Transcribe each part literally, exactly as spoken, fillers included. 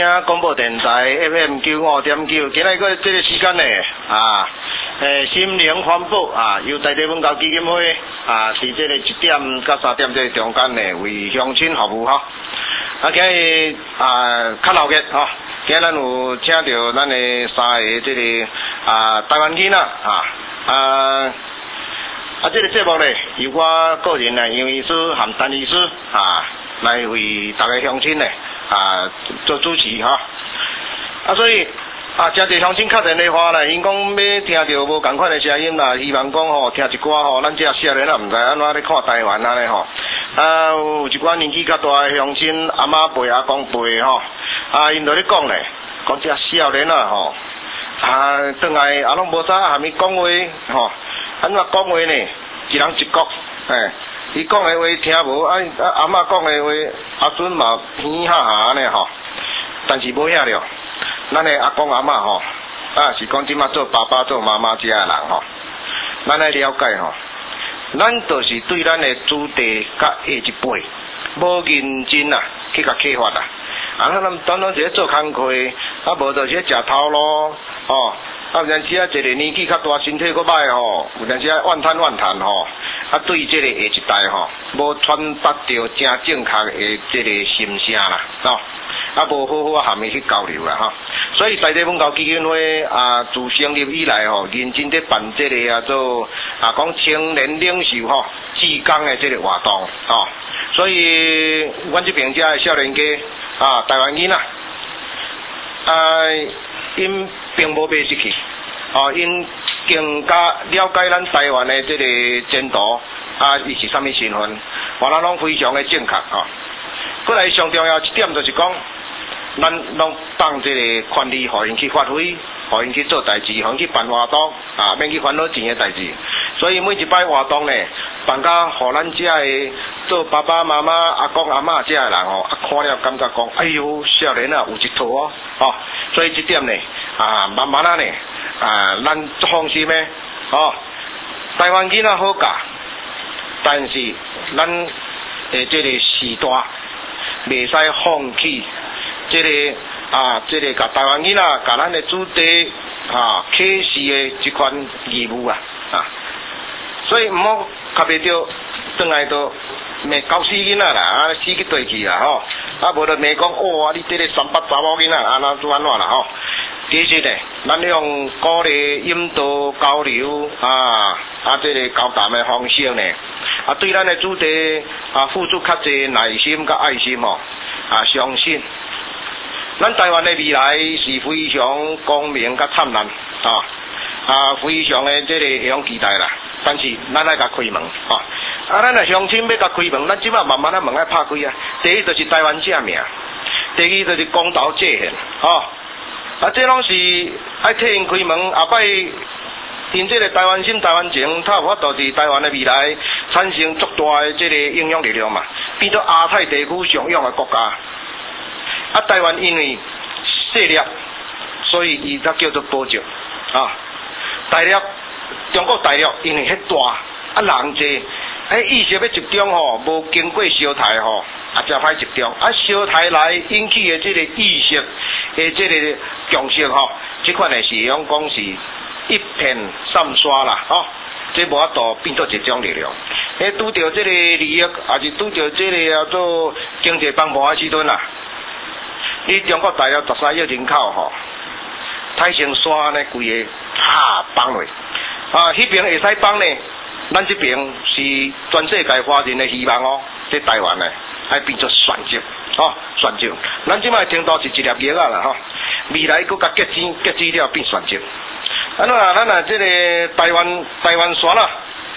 听广播电台 F M 九五点九，今日个这个时间呢，啊，诶，心灵环保啊，由台地文教基金会啊，伫这个一点到三点这中间呢，为乡亲服务哈。啊，今日啊，较闹热吼，今日咱有请到咱的三个这个啊台湾囡仔啊啊。啊，这个节目呢，由我个人呢，杨医师和陈医师啊，来为大家乡亲呢啊做主持哈。啊，所以啊，真侪乡亲敲电话来，因讲要听到无共款的声音啦，希望讲吼听一寡吼，咱这少年啊，毋知安怎咧看台湾安尼吼。啊，有一寡年纪较大的乡亲，阿妈辈、阿公辈吼，啊，因就咧讲咧，讲这少年啊吼，啊，转来啊拢无啥虾米讲话吼。安怎讲话呢？一人一国，嘿，伊讲的话听无，啊啊阿嬷讲的话，阿孙嘛耳哈哈呢吼，但是无遐了。咱的阿公阿嬷吼，啊是讲即马做爸爸做妈妈这的人吼，咱来了解吼，咱就是对咱的子弟甲下一辈无认真啊，去甲启发啦。啊，咱当当是咧做工课，啊无就是咧食头路，哦。啊，有阵时啊，一个年纪较大，身体佫歹吼，有阵时啊，怨叹怨叹吼，啊，对这个下一代吼，无传达到正正确的这个心声啦，吼，啊，无好好啊，含伊去交流啦，吼，所以台地文教基金会啊，自成立以来吼，认真咧办这个啊做啊讲青年领袖吼，志工的这个活动，吼，所以阮这边遮的少年家啊，台湾囡仔啊，因并无被失去，哦，因更加了解咱台湾的这个前途，啊，伊是啥物身份，我咱拢非常的正确吼。过来上重要一点就是讲，咱拢放这个权利，互因去发挥，互因去做代志，互因去办活动，啊，免去烦恼钱的代志。所以每一摆活动呢，办甲互咱遮的做爸爸妈妈、阿公阿嬷遮的人吼，啊，看了感觉讲，哎呦，少年啊，有一套哦，哦，所以这点呢。啊，慢慢啊呢，啊，咱做放心的，哦，台湾囡仔好教，但是咱诶这个时代袂使放弃这个啊，这个甲台湾囡仔甲咱的子弟啊启示的这款义务啊，啊，所以毋好较袂着转来都骂搞死囡仔啦，啊死去对去啦吼，啊无就骂讲哇，你这个三八查某囡仔安怎做安怎啦吼。其实呢，咱用鼓励、引导、交流啊啊，这个交谈的方式呢，啊，对咱的子弟啊，付出较侪耐心甲爱心哦，啊，相信咱台湾的未来是非常光明甲灿烂啊啊，非常的这个会用期待啦。但是咱爱甲开门啊，啊，咱的乡亲要甲开门，咱即马慢慢啊门爱拍开啊。第一就是台湾正名，第二就是公道界限啊。啊，这拢是爱替因开门，后摆因这个台湾心、台湾情，它有法度伫台湾的未来产生足大的这个影响力量嘛，变做亚太地区上用的国家。啊，台湾因为势力，所以伊才叫做保障啊。大陆，中国大陆因为迄大，啊人济，迄意识要集中吼，无经过烧台吼。啊，真歹集中，啊，烧台来引起的这个意识的这个强势吼，这款呢是用讲是一片散沙啦，吼、哦，这无法度变做一种力量。迄拄着这个利益，也是拄着这个叫做经济崩盘的时阵啦。你中国大陆十三亿人口吼，太成山呢规个哈崩落，啊，迄边会使崩呢，咱这边是全世界华人的希望哦，这台湾呢。爱变做选择，哦，选择。咱即摆听到是一粒叶啊啦，吼、哦。未来佫甲结晶结籽了变选择。安怎啊？咱啊，这个台湾台湾山啦，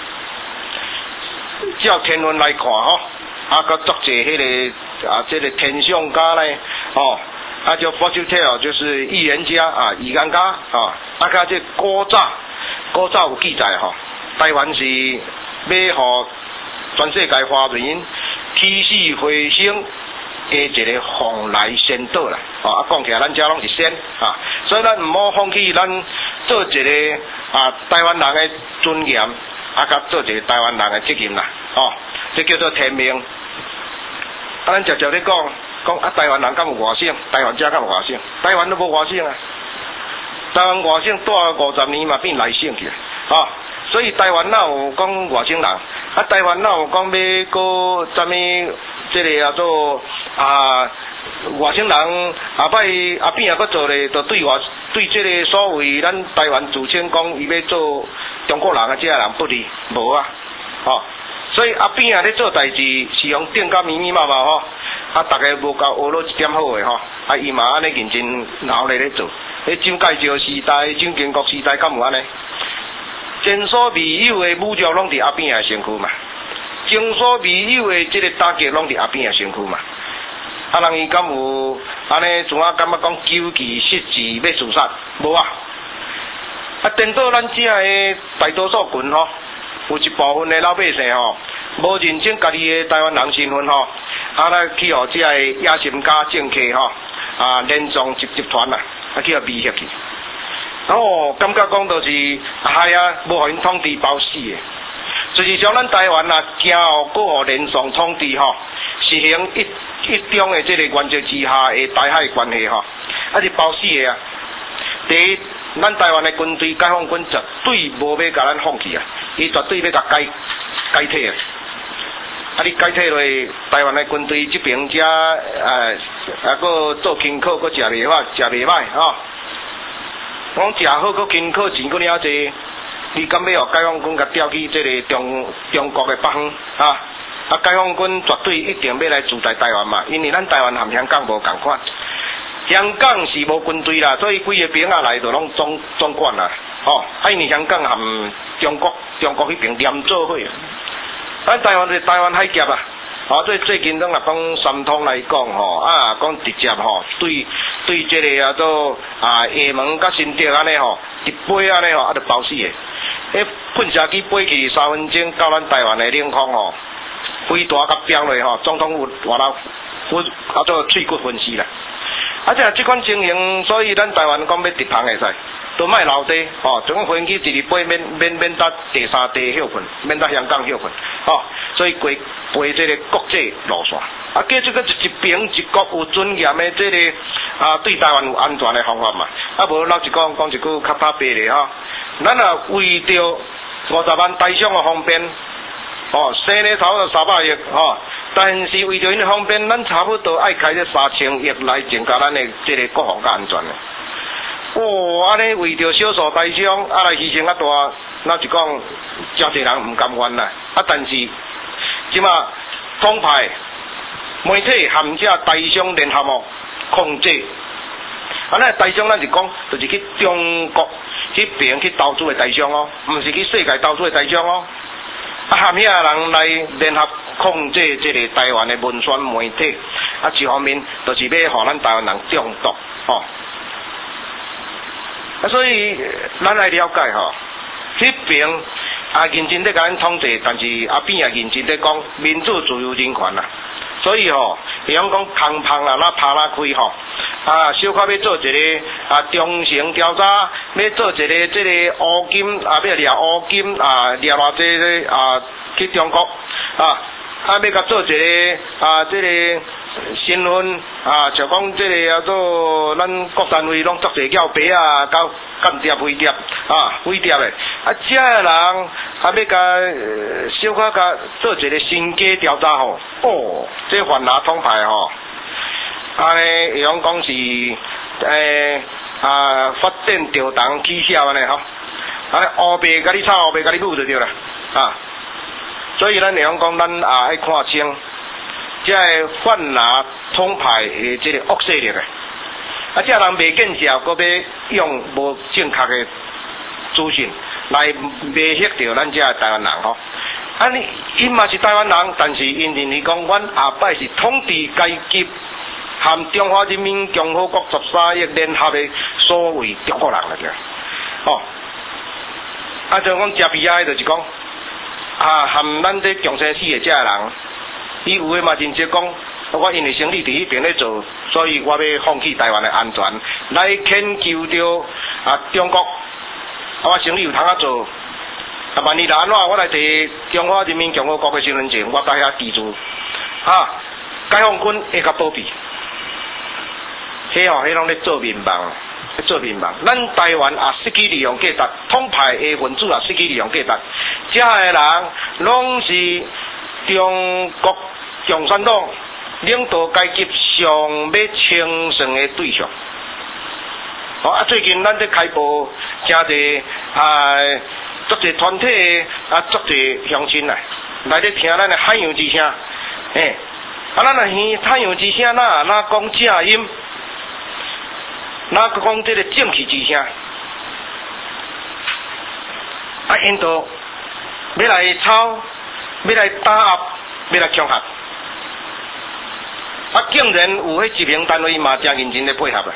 照天文来看吼，啊，佮作者迄个啊，这个天象家咧，哦，啊叫 fortune teller 就是预言家啊，预言家啊，啊甲这古早古早有记载吼、哦，台湾是要互全世界华人。起死回生的一个蓬莱仙岛啦，啊，讲起来咱遮拢是仙啊，所以咱毋好放弃咱做一个啊台湾人的尊严，啊，甲做一个台湾人的责任啦，哦，这叫做天命。啊，咱直接咧讲， 讲啊，台湾人敢有外省？台湾遮敢有外省？台湾都无外省啊！台湾外省住五十年嘛变内省去啊！哦，所以台湾哪有讲外省人？啊，台湾哪有讲要搁啥物？这个叫做啊外省人后摆后边啊搁做咧，就对外对这个所谓咱台湾自称讲伊要做中国人啊，这个人不利，无啊！哦，所以后边啊咧做代志是用顶甲密密麻麻吼。啊，大家无够学到一点好诶吼，啊，伊嘛安尼认真努力咧做。迄蒋介石时代、蒋经国时代，敢有安尼？前所未有诶侮辱拢伫后边诶身躯嘛，前所未有诶即个打击拢伫后边诶身躯嘛。啊，人伊敢有安尼自啊感觉讲九期失志要自杀？无啊！啊，颠倒咱遮诶大多数群吼，有一部分诶老百姓吼，无认清家己诶台湾人身份吼。啊，来去互即个野心家政客吼，啊，连庄集集团啊，啊去互威胁去。哦，感觉讲就是害啊，无互因统治包死诶，就是将咱台湾啊，惊后搁互连庄统治吼，实行一一中诶即个原则之下诶台海关系吼，啊是包死诶啊。第一，咱台湾诶军队解放军绝对无要甲咱放弃啊，伊绝对要甲解解体啊。啊！你解体落台湾的军队这边遮，呃，啊，搁做轻口，搁食袂歹，食袂歹吼。讲食好，搁轻口钱搁了济，你敢要互解放军甲调去这个中中国的北方啊？啊，解放军绝对一定要来驻在台湾嘛，因为咱台湾含香港无共款，香港是无军队啦，所以规个兵啊来就拢总总管啦，吼、哦。啊，因为香港含中国中国迄边连做伙。咱台湾是台湾海峡啊，哦，最最近拢来讲三通来讲吼，啊，讲直接吼，对对这个叫做啊厦门甲新竹安尼吼，一飞安尼吼，啊，就包死诶。迄喷射机飞去三分钟到咱台湾诶领空吼，飞大甲飙落吼，总统有活到我啊做喙骨分析啦。啊，即即款情形，所以咱台湾讲要直航会使。都莫留低，吼、哦，总飞机直直飞，免免免搭第三地休困，免搭香港休困，吼、哦，所以飞飞这个国际路线，啊，继续个一边一国有尊严的这个啊，对台湾有安全的方法嘛，啊，无老实讲讲一句较拍白的吼，咱啊为着五十万台商的方便，哦，生咧差不多三百亿，吼、哦，但是为着因方便，咱差不多爱开这三千亿来增加咱的这个国防甲安全的。哦，安尼为着少数台商，啊来牺牲较大，那是讲真侪人唔甘愿啦。啊，但是即马统派媒体含这台商联合哦控制，啊那台商咱是讲，就是去中国去边去投资的台商哦，唔是去世界投资的台商哦。啊含遐人来联合控制这个台湾的文宣媒体，啊一方面就是要互咱台湾人中毒哦。啊，所以咱来了解吼，迄边啊认真在甲咱统治，但是啊边也认真在讲民主、自由、人权啦。所以吼，比方讲空胖啦，那拍啦开吼，啊小可要做一个啊中型调查，要做一个这个乌金啊，要掠乌金啊，掠偌济个啊去中国啊，啊要甲做一个啊这个。新闻啊，像讲这个叫做咱国单位拢作侪叫白啊，搞间谍、飞碟啊、飞碟的，啊，这个人还要甲小可甲做一个身家调查吼，哦，这犯拿统派吼，安尼会用讲是诶啊发展调动取消安尼吼，安尼乌白甲你炒，乌白甲你舞就对啦，啊，所以咱会用讲咱啊爱看清。即个泛拿统派的即个恶势力的，啊，即人袂见效，搁要用无正确的资讯来威胁到咱即个台湾人吼。啊，你因嘛是台湾人，但是因认为讲，阮下摆是统治阶级含中华人民共和国十三亿联合的所谓中国人来个，哦，啊，就讲真悲哀，就是讲啊，含咱这共生死的即个人。伊有诶嘛认真讲，我因为生理伫迄边咧做，所以我要放弃台湾诶安全，来迁就着啊中国，啊我生理有通啊做，啊万一若安怎，我来摕中华人民共和国诶身份证，我带遐居住，啊解放军会甲保庇， 迄吼，迄拢咧做民望，咧做民望。咱台湾也失去利用价值，统派的分子也失去利用价值。遮个人拢是中国共产党领导阶级上要清算的对象。哦啊，最近咱咧开播真侪啊，足侪团体啊，足侪乡亲啊，来咧听咱的海洋之声，诶，啊，咱若耳海洋之声哪哪讲正音，哪个讲这个正气之声，啊，因都要来抄，要来打压，要来强合，啊，竟然有迄执行单位嘛，真认真咧配合啊。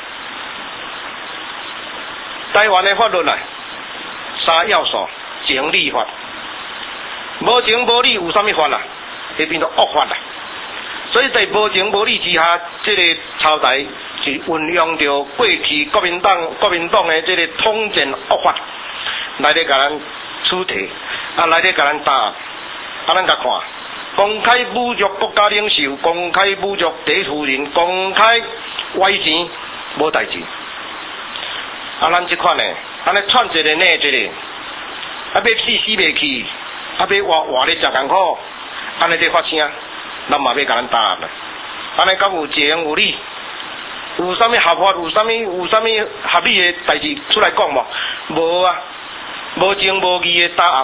台湾的法律啊，三要素：情理法。无情无理有啥物法啦？会变做恶法啦。所以在无情无理之下，这个朝代是运用着过去国民党国民党的这个统战恶法来咧甲咱处理，啊来咧甲咱打，啊咱甲看，公开侮辱国家领袖，公开侮辱第一夫人，公开歪钱无代志。啊，咱即款呢，安尼串一个呢一个，啊要去死袂去，啊要活活咧真艰苦，安尼在发声，咱嘛要甲咱打压啦。安尼敢有情有理，有啥物合法，有啥物有啥物合理的代志出来讲无？无啊，无情无义的打压啊。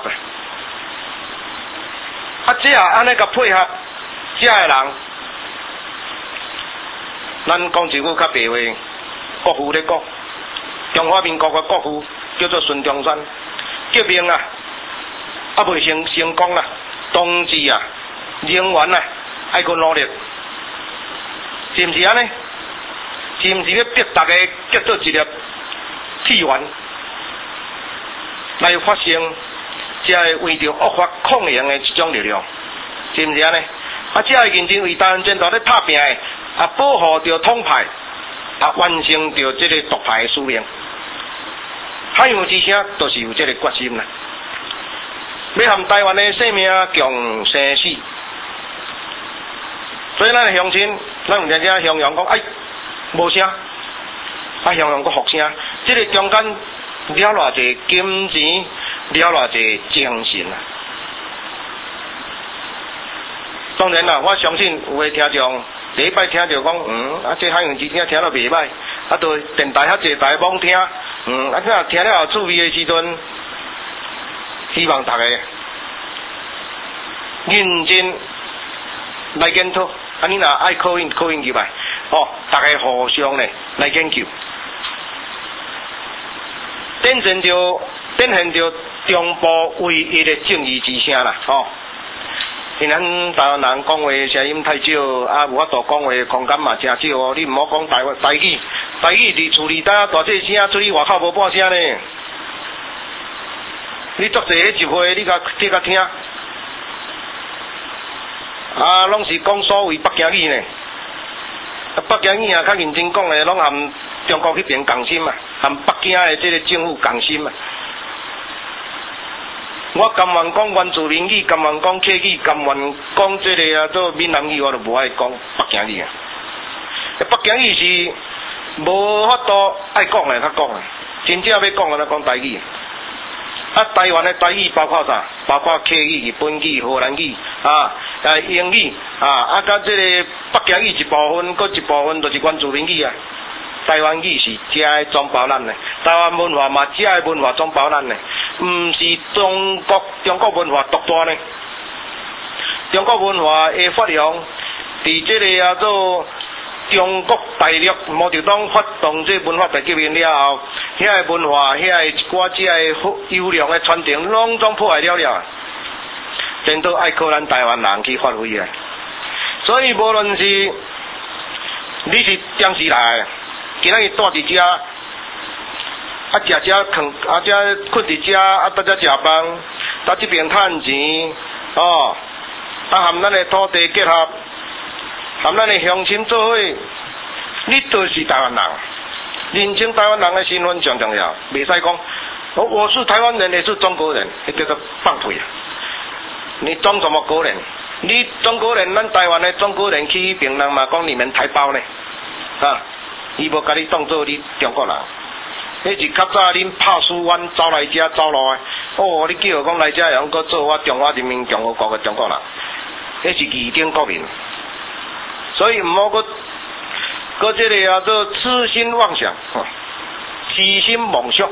啊，这啊安尼甲配合，这个人，咱讲一句较白话，国父咧讲。中华民国的国父叫做孙中山，革命啊，啊未成成功啦，同志啊，仍然啊，爱去努力，是毋是安尼？是毋是要逼大家结做一粒铁丸，来发生，才会为着恶法抗衡的一种力量，是毋是安尼？啊，才会认真为台湾前途咧打拼的，啊，保护着统派，啊，完成着这个独派的使命。海洋之声都是有这个决心啦，要含台湾的生命共生死。所以咱的乡亲，咱有常常向阳讲，哎，无声，啊向阳个复声，这个中间了偌济金钱，了偌济精神啊。当然啦，我相信有的听众第一摆听着讲，嗯，啊这海洋之声听了袂歹，啊对电台遐济台网听。嗯，啊，这听了有趣味的时阵，希望大家认真来检讨。啊，你若爱考印考印入来，哦，大家互相呢来研究，展现着展现着中部唯一的正义之声啦，哦。因咱台湾人讲话声音太少，啊，有法度讲话空间嘛真少哦。你毋好讲台湾台语，台语伫厝里搭大细声，出去外口无半声呢。你作者迄集会，你甲你甲听，啊，拢是讲所谓北京语呢。啊，北京语啊，较认真讲的，拢含中国迄边共心嘛，含北京的这个政府共心嘛。我甘愿讲原住民语，甘愿讲客语，甘愿讲这个啊做闽南语，我就无爱讲北京语啊。北京语是无法度爱讲的，较讲的，真正要讲的，咱讲台语。啊，台湾的台语包括啥？包括客语、日本语、荷兰语啊，啊英语啊，啊，甲这个北京语一部分，佮一部分就是原住民语啊。台湾语是遮个装包咱的，台湾文化嘛，遮个文化装包咱的，毋是中国中国文化独大呢。中国文化的发扬，伫这个啊做中国大陆毛泽东发动这文化大革命了后，遐个文化，遐个一寡遮个优良的传承，拢总破坏了了，真都爱靠咱台湾人去发挥啊。所以无论是你是电视台。今仔日住伫遮，啊食遮困，啊遮困伫遮，啊搭遮食饭，搭这边趁钱，哦，啊含咱的土地结合，含咱的乡亲做伙，你都是台湾人，认清台湾人的身份上重要，袂使讲，我我是台湾人，也是中国人，那叫做放屁啊！你装什么国人？你中国人，咱台湾的中国人去评论嘛，讲你们台胞呢，啊。 伊无甲你当做你中国人。迄是较早恁拍书湾走来遮走路的，哦，你叫讲来遮会搁做我中华人民共和国的中国人，迄是二等国民。所以毋好搁搁即个啊做痴心妄想，痴心妄想，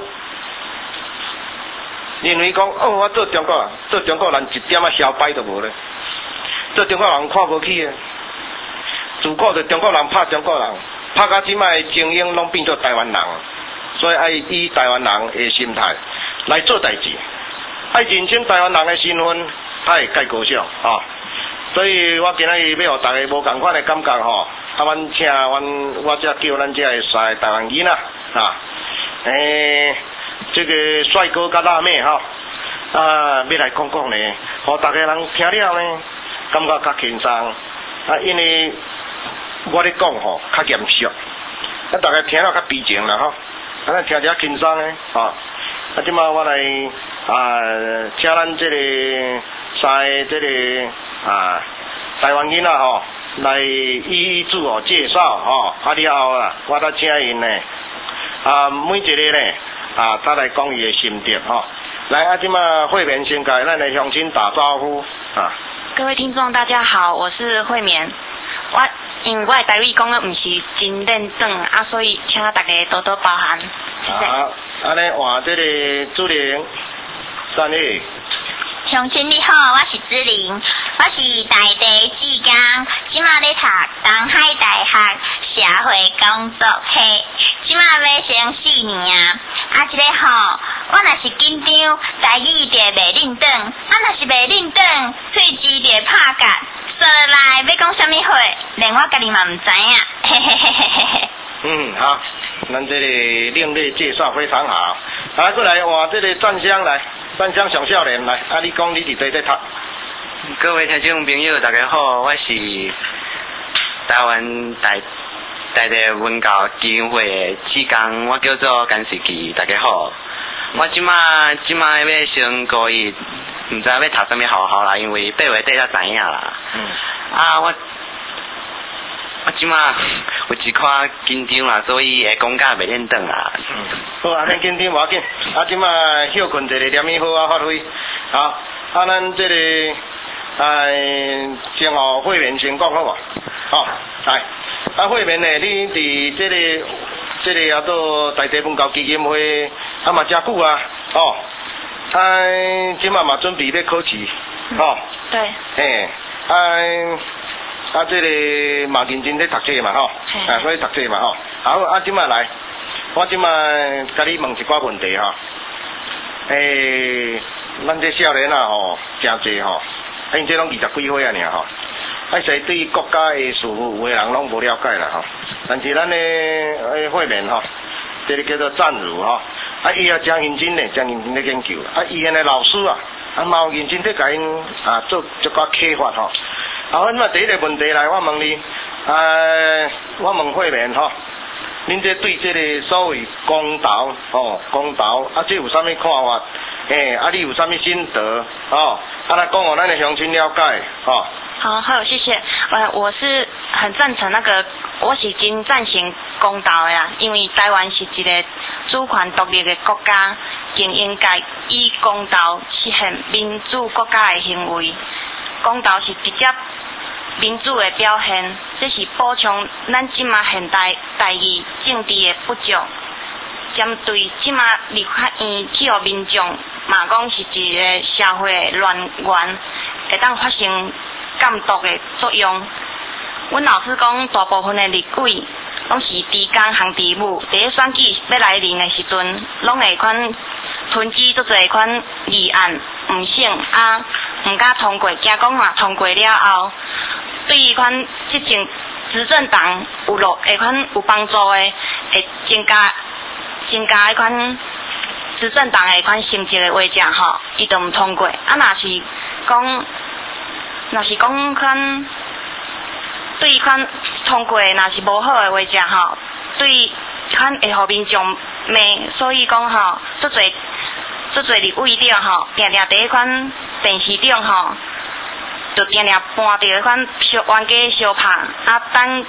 认为讲哦，我做中国人，做中国人一点仔小摆都无咧，做中国人看无起啊！自古就中国人拍中国人，拍到即摆精英拢变做台湾人。所以爱以台湾人的心态来做代志，爱认清台湾人的身份，爱介高尚吼。所以我今仔日要互大家无共款的感觉吼，啊，阮请阮我则叫咱遮个帅台湾囡仔啊，诶，这个帅哥甲辣妹吼，啊，要来讲讲呢，互大家人听了呢，感觉较轻松，啊，因为我咧讲吼较严肃，啊，大家听了较悲情啦吼。啊，咱听者轻松诶，吼！啊，即马我来啊，请咱即个三个即个啊台湾囡仔吼，来一一自我介绍吼。啊了后啊，我再请因呢啊每一个呢啊，他来讲伊诶心得吼。来啊，即马慧棉先甲咱诶乡亲打招呼啊。 各位听众大家好，我是慧棉。我因为我的台语讲得毋是真认真啊，所以请大家多多包涵。 好，安尼换这个主任，三位。 乡亲你好，我是子玲，我是台地志刚，即马咧读东海大学社会工作系，即马要升四年啊。啊，即个吼，我若是紧张，台语就袂认真；啊，若是袂认真，喙齿就拍夹。说来要讲什么话，连我家己嘛唔知影，嘿嘿嘿嘿嘿嘿。 嗯，好，咱这个另类介绍非常好。来，过来换这个湛香来，湛香上少年来，啊，你讲你伫底在读。 各位听众朋友，大家好，我是台湾台台地文教基金会的志刚，我叫做甘世奇，大家好。我即马即马要升高一，唔知要读什么学校啦，因为八月底才知影啦。嗯。啊，我我即马有一块紧张啦，所以会讲甲袂认真啦。 嗯。好，安尼紧张无要紧，啊，即马休困一下，念伊好啊发挥。好，啊，咱这个哎，先互慧棉先讲好无？好，来，啊，慧棉呢，你伫这个这个啊，做台地文教基金会。啊嘛真久啊，哦，哎，即马嘛准备要考试，哦， 对， 嘿，哎，啊，这个嘛认真咧读册嘛，吼，啊，所以读册嘛，吼，好，啊，即马来，我即马甲你问一寡问题吼，诶，咱这少年啊，吼，真济吼，啊，因这拢二十几岁啊，尔吼，啊，所以对国家的事务有的人拢无了解啦，吼，但是咱的诶会面吼，这个叫做赞如吼。啊，伊也真认真咧，真认真咧研究。啊，以前的老师啊，啊，嘛有认真咧甲因啊做一寡启发吼。啊，阮嘛第一个问题来，我问你，啊，我问慧棉吼，恁这对这个所谓公投吼，公投啊，这有啥物看法？诶、欸，啊，你有啥物心得？哦，啊，来讲互咱的乡亲了解，吼。 好，好，谢谢。呃，我是很赞成那个，我是真赞成公投的啦，因为台湾是一个主权独立的国家，更应该以公投实现民主国家的行为。公投是直接民主的表现，这是补充咱即马现代代议政治的不足。针对即马立法院去互民众嘛讲是一个社会乱源，会当发生监督的作用。阮老师讲，大部分的立委拢是低工行地务，第一选举要来临的时阵，拢会款囤积足侪款议案，毋省啊，毋敢通过，惊讲嘛通过了后，对于款执政执政党有落会款有帮助的，会增加增加迄款执政党的款成绩的话者吼，伊就毋通过。啊，若是讲。若是讲款对款通过，若是无好的话者吼，对款会互民众骂，所以讲吼，足侪足侪立委长吼，定定伫迄款电视顶吼，就定定搬着迄款小冤家相拍，啊等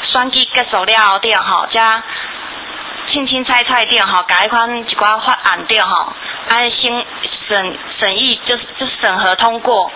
选举结束了后，对吼，才清清菜菜对吼，甲迄款一寡法案对吼，爱审审审议就就审核通过。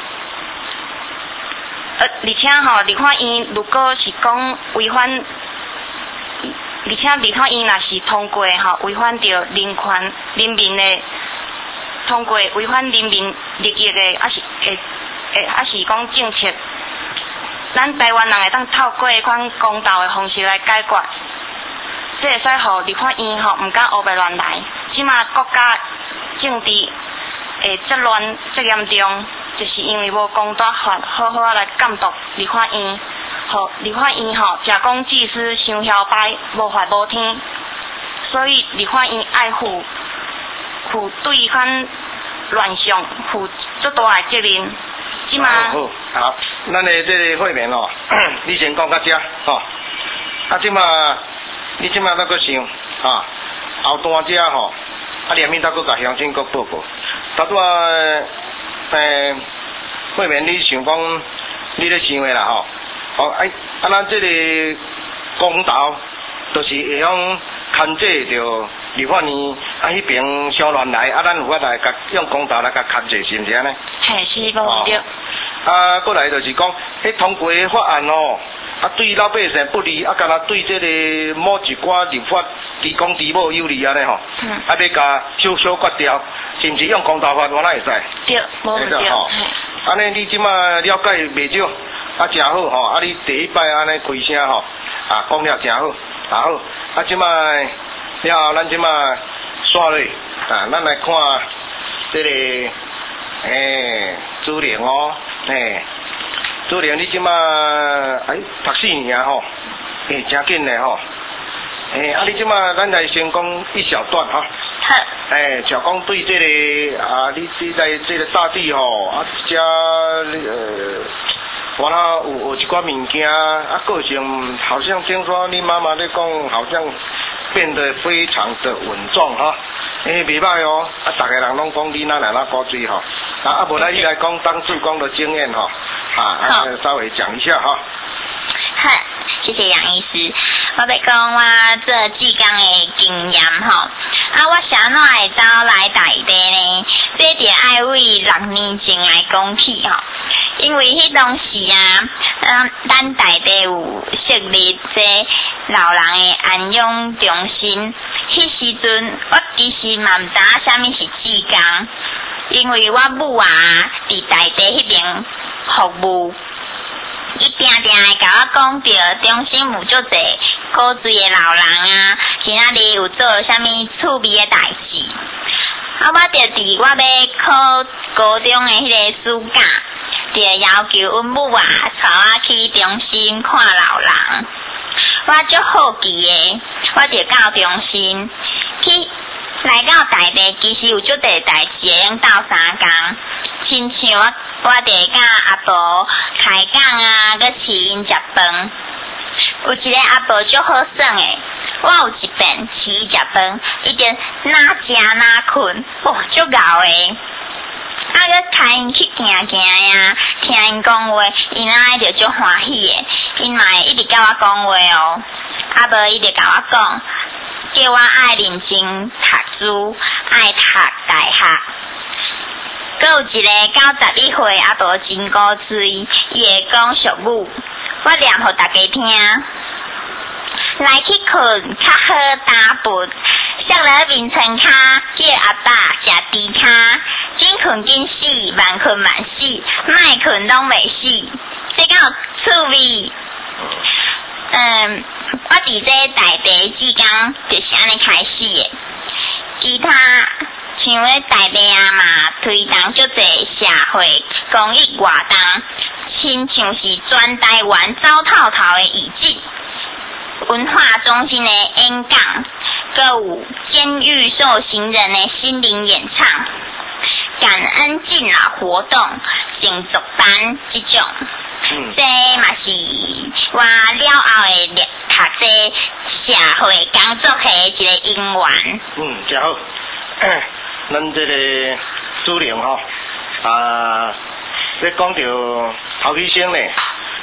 呃，而且吼，立法院如果是讲违反，而且立法院若是通过吼，违反着人权、人民的通过，违反人民利益的，还是会会还是讲政策，咱台湾人会当透过迄款公道的方式来解决，这会使互立法院吼，毋敢胡白乱来。即马国家政治会这乱这严重。就是因为无公大法好好来监督立法院，吼立法院吼假公济私、伤摇摆、无法无天，所以立法院爱负负对款乱象负足大的责任。即嘛好，好，咱的这个会面哦，你先讲到这吼，啊，即嘛你即嘛那个想啊，后段这吼，啊，连面再搁甲乡亲搁报告，头拄啊。诶，会面你想讲，你咧想的啦吼，哦，哎，啊，咱这个公道，就是会用牵制着立法院啊迄边小乱来，啊，咱有法来甲用公道来甲牵制，是毋是安尼？ 嘿，是无问题。 啊，过来就是讲，迄通过的法案哦，啊，对老百姓不利，啊，敢若对这个某一寡立法提供提某有利安尼吼，嗯，啊，要甲小小决掉。是毋是用公道法，我哪会知？ 对，无问题。吼， 安尼你即马了解袂少，啊，真好吼！啊，你第一摆安尼开声吼，啊，讲了真好，啊好，啊，即马了后，咱即马刷落，啊，咱来看这个诶，朱玲哦，诶，朱玲你即马哎读四年啊吼，诶，真紧嘞吼，诶，啊，你即马咱来先讲一小段哈。 好。 诶，像讲对这个啊，你你在这个大地吼，啊，遮呃，我那有有一寡物件啊，个性好像听说你妈妈在讲，好像变得非常的稳重哈。诶，袂歹哦，啊，大家人拢讲你哪来哪古锥吼，啊，啊，无来你来讲当志工的经验吼，啊，啊，稍微讲一下哈。 好，谢谢杨医师。我要讲我这志工的经验吼，啊，我啥哪会走来台地呢？这就爱为六年前来讲起吼，因为迄当时啊，嗯，咱台地有设立这老人的安养中心，迄时阵我其实嘛毋知影啥物是志工，因为我母啊伫台地迄边服务。伊定定会甲我讲着中心有足侪古锥的老人啊，今仔日有做啥物趣味的代志，啊，我着伫我要考高中的迄个暑假，着要求阮母啊带我去中心看老人，我足好奇的，我着到中心去，来到台地，其实有足侪代志会用斗相共。亲像我，我得甲阿婆开讲啊，佮饲因食饭。有一个阿婆足好耍的，我有一遍饲伊食饭，伊就哪食哪困，哦，足敖的。啊，佮开因去行行呀，听因讲话，因仔就足欢喜的，因嘛会一直甲我讲话哦。啊无伊就甲我讲，叫我爱认真读书，爱读大学。阁有一个九十一岁阿婆真古锥，伊会讲俗语，我念互大家听。来去困，较好打畚，上了眠床骹，叫阿爸食猪骹，紧困紧死，慢困慢死，莫困拢袂死，这敢有趣味。嗯，我伫这台地志工就是安尼开始的，其他。像咧台地啊嘛，推动足侪社会公益活动，亲像是全台湾走透透的遗迹、文化中心的演讲，阁有监狱受刑人的心灵演唱、感恩敬老活动、静坐班这种，嗯、这嘛是我了后的读这社会工作的一个因缘。 嗯，真好。咱这个主任吼，啊，你讲到头起先呢，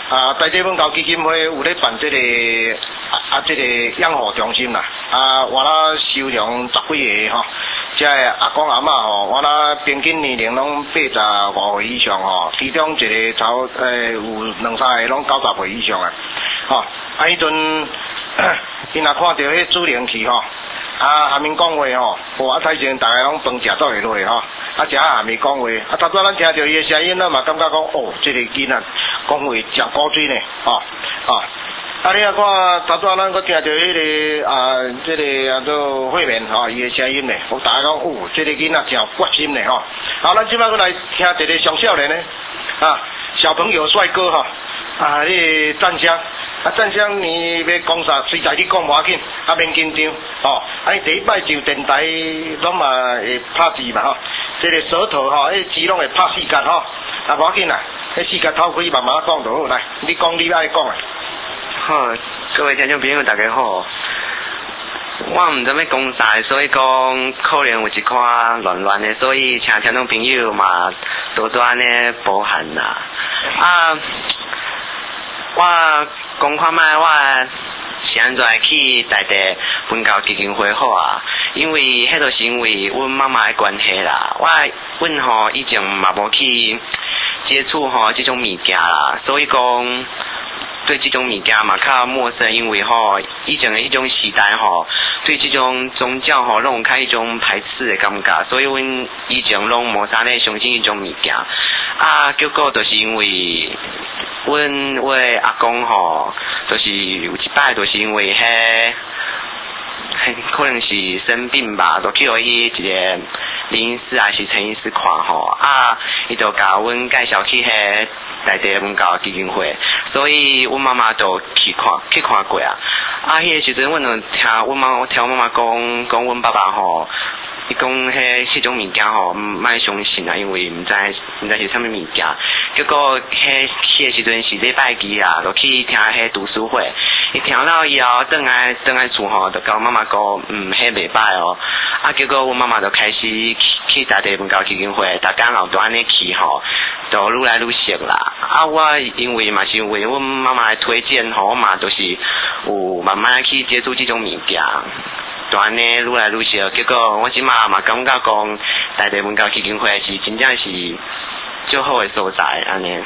啊，台地文教基金会有咧办这个啊啊这个养护中心啦，啊，我啦收容十几个吼，即个阿公阿嬷吼，我啦平均年龄拢八十五岁以上吼，其中一个超诶有两三个拢九十岁以上啊，吼，啊迄阵因若看到迄主灵去吼。啊，下面讲话吼，无啊，太前大家拢饭食倒会落吼，啊，食下面讲话，啊，头早咱听到伊的声音，咱嘛感觉讲，哦，这个囡仔讲话真古锥呢，吼，吼，啊，你啊看头早咱搁听到迄个啊，这个啊做会面吼，伊的声音呢，我大家讲，哦，这个囡仔真有决心呢，吼，好，咱即摆搁来听一个上少年呢，啊，小朋友帅哥哈，啊，迄个赞香。啊，赞香你要讲啥，随在去讲无要紧，啊免紧张，哦，啊你第一摆上电台，拢嘛会拍字嘛吼，这个舌头吼，迄字拢会拍四格吼，啊无要紧啦，迄四格透开慢慢讲就好，来，你讲你爱讲啊。 好，各位听众朋友大家好，我毋知要讲啥，所以讲可能有一寡乱乱的，所以请听众朋友嘛多多安尼包涵啦，啊。我讲看卖我是安怎去台地文教基金会好啊？因为迄个是因为阮妈妈的关系啦。我阮吼以前嘛无去接触吼这种物件啦，所以讲对这种物件嘛较陌生，因为吼以前的迄种时代吼，对这种宗教吼拢有较迄种排斥的感觉，所以阮以前拢无啥咧相信迄种物件。啊，结果就是因为。阮我阿公吼，就是有一摆，就是因为迄，可能是生病吧，就去互伊一个林医师还是陈医师看吼，啊，伊就甲阮介绍去迄台地文教基金会，所以阮妈妈就去看去看过啊。啊，迄个时阵，阮就听阮妈听阮妈妈讲，讲阮爸爸吼。伊讲迄迄种物件吼，毋莫相信啊，因为毋知毋知是啥物物件。结果迄去诶时阵是礼拜几啊，就去听迄读书会。伊听了以后，转来转来厝吼，就甲阮妈妈讲，嗯，迄袂歹哦。啊，结果阮妈妈就开始去去台地文教基金会，逐工后都安尼去吼，就愈来愈熟啦。啊，我因为嘛是因为阮妈妈诶推荐吼，我嘛就是有慢慢去接触这种物件。就安尼愈来愈熟，结果我即马嘛感觉讲台地文教基金会是真正是最好的所在安尼。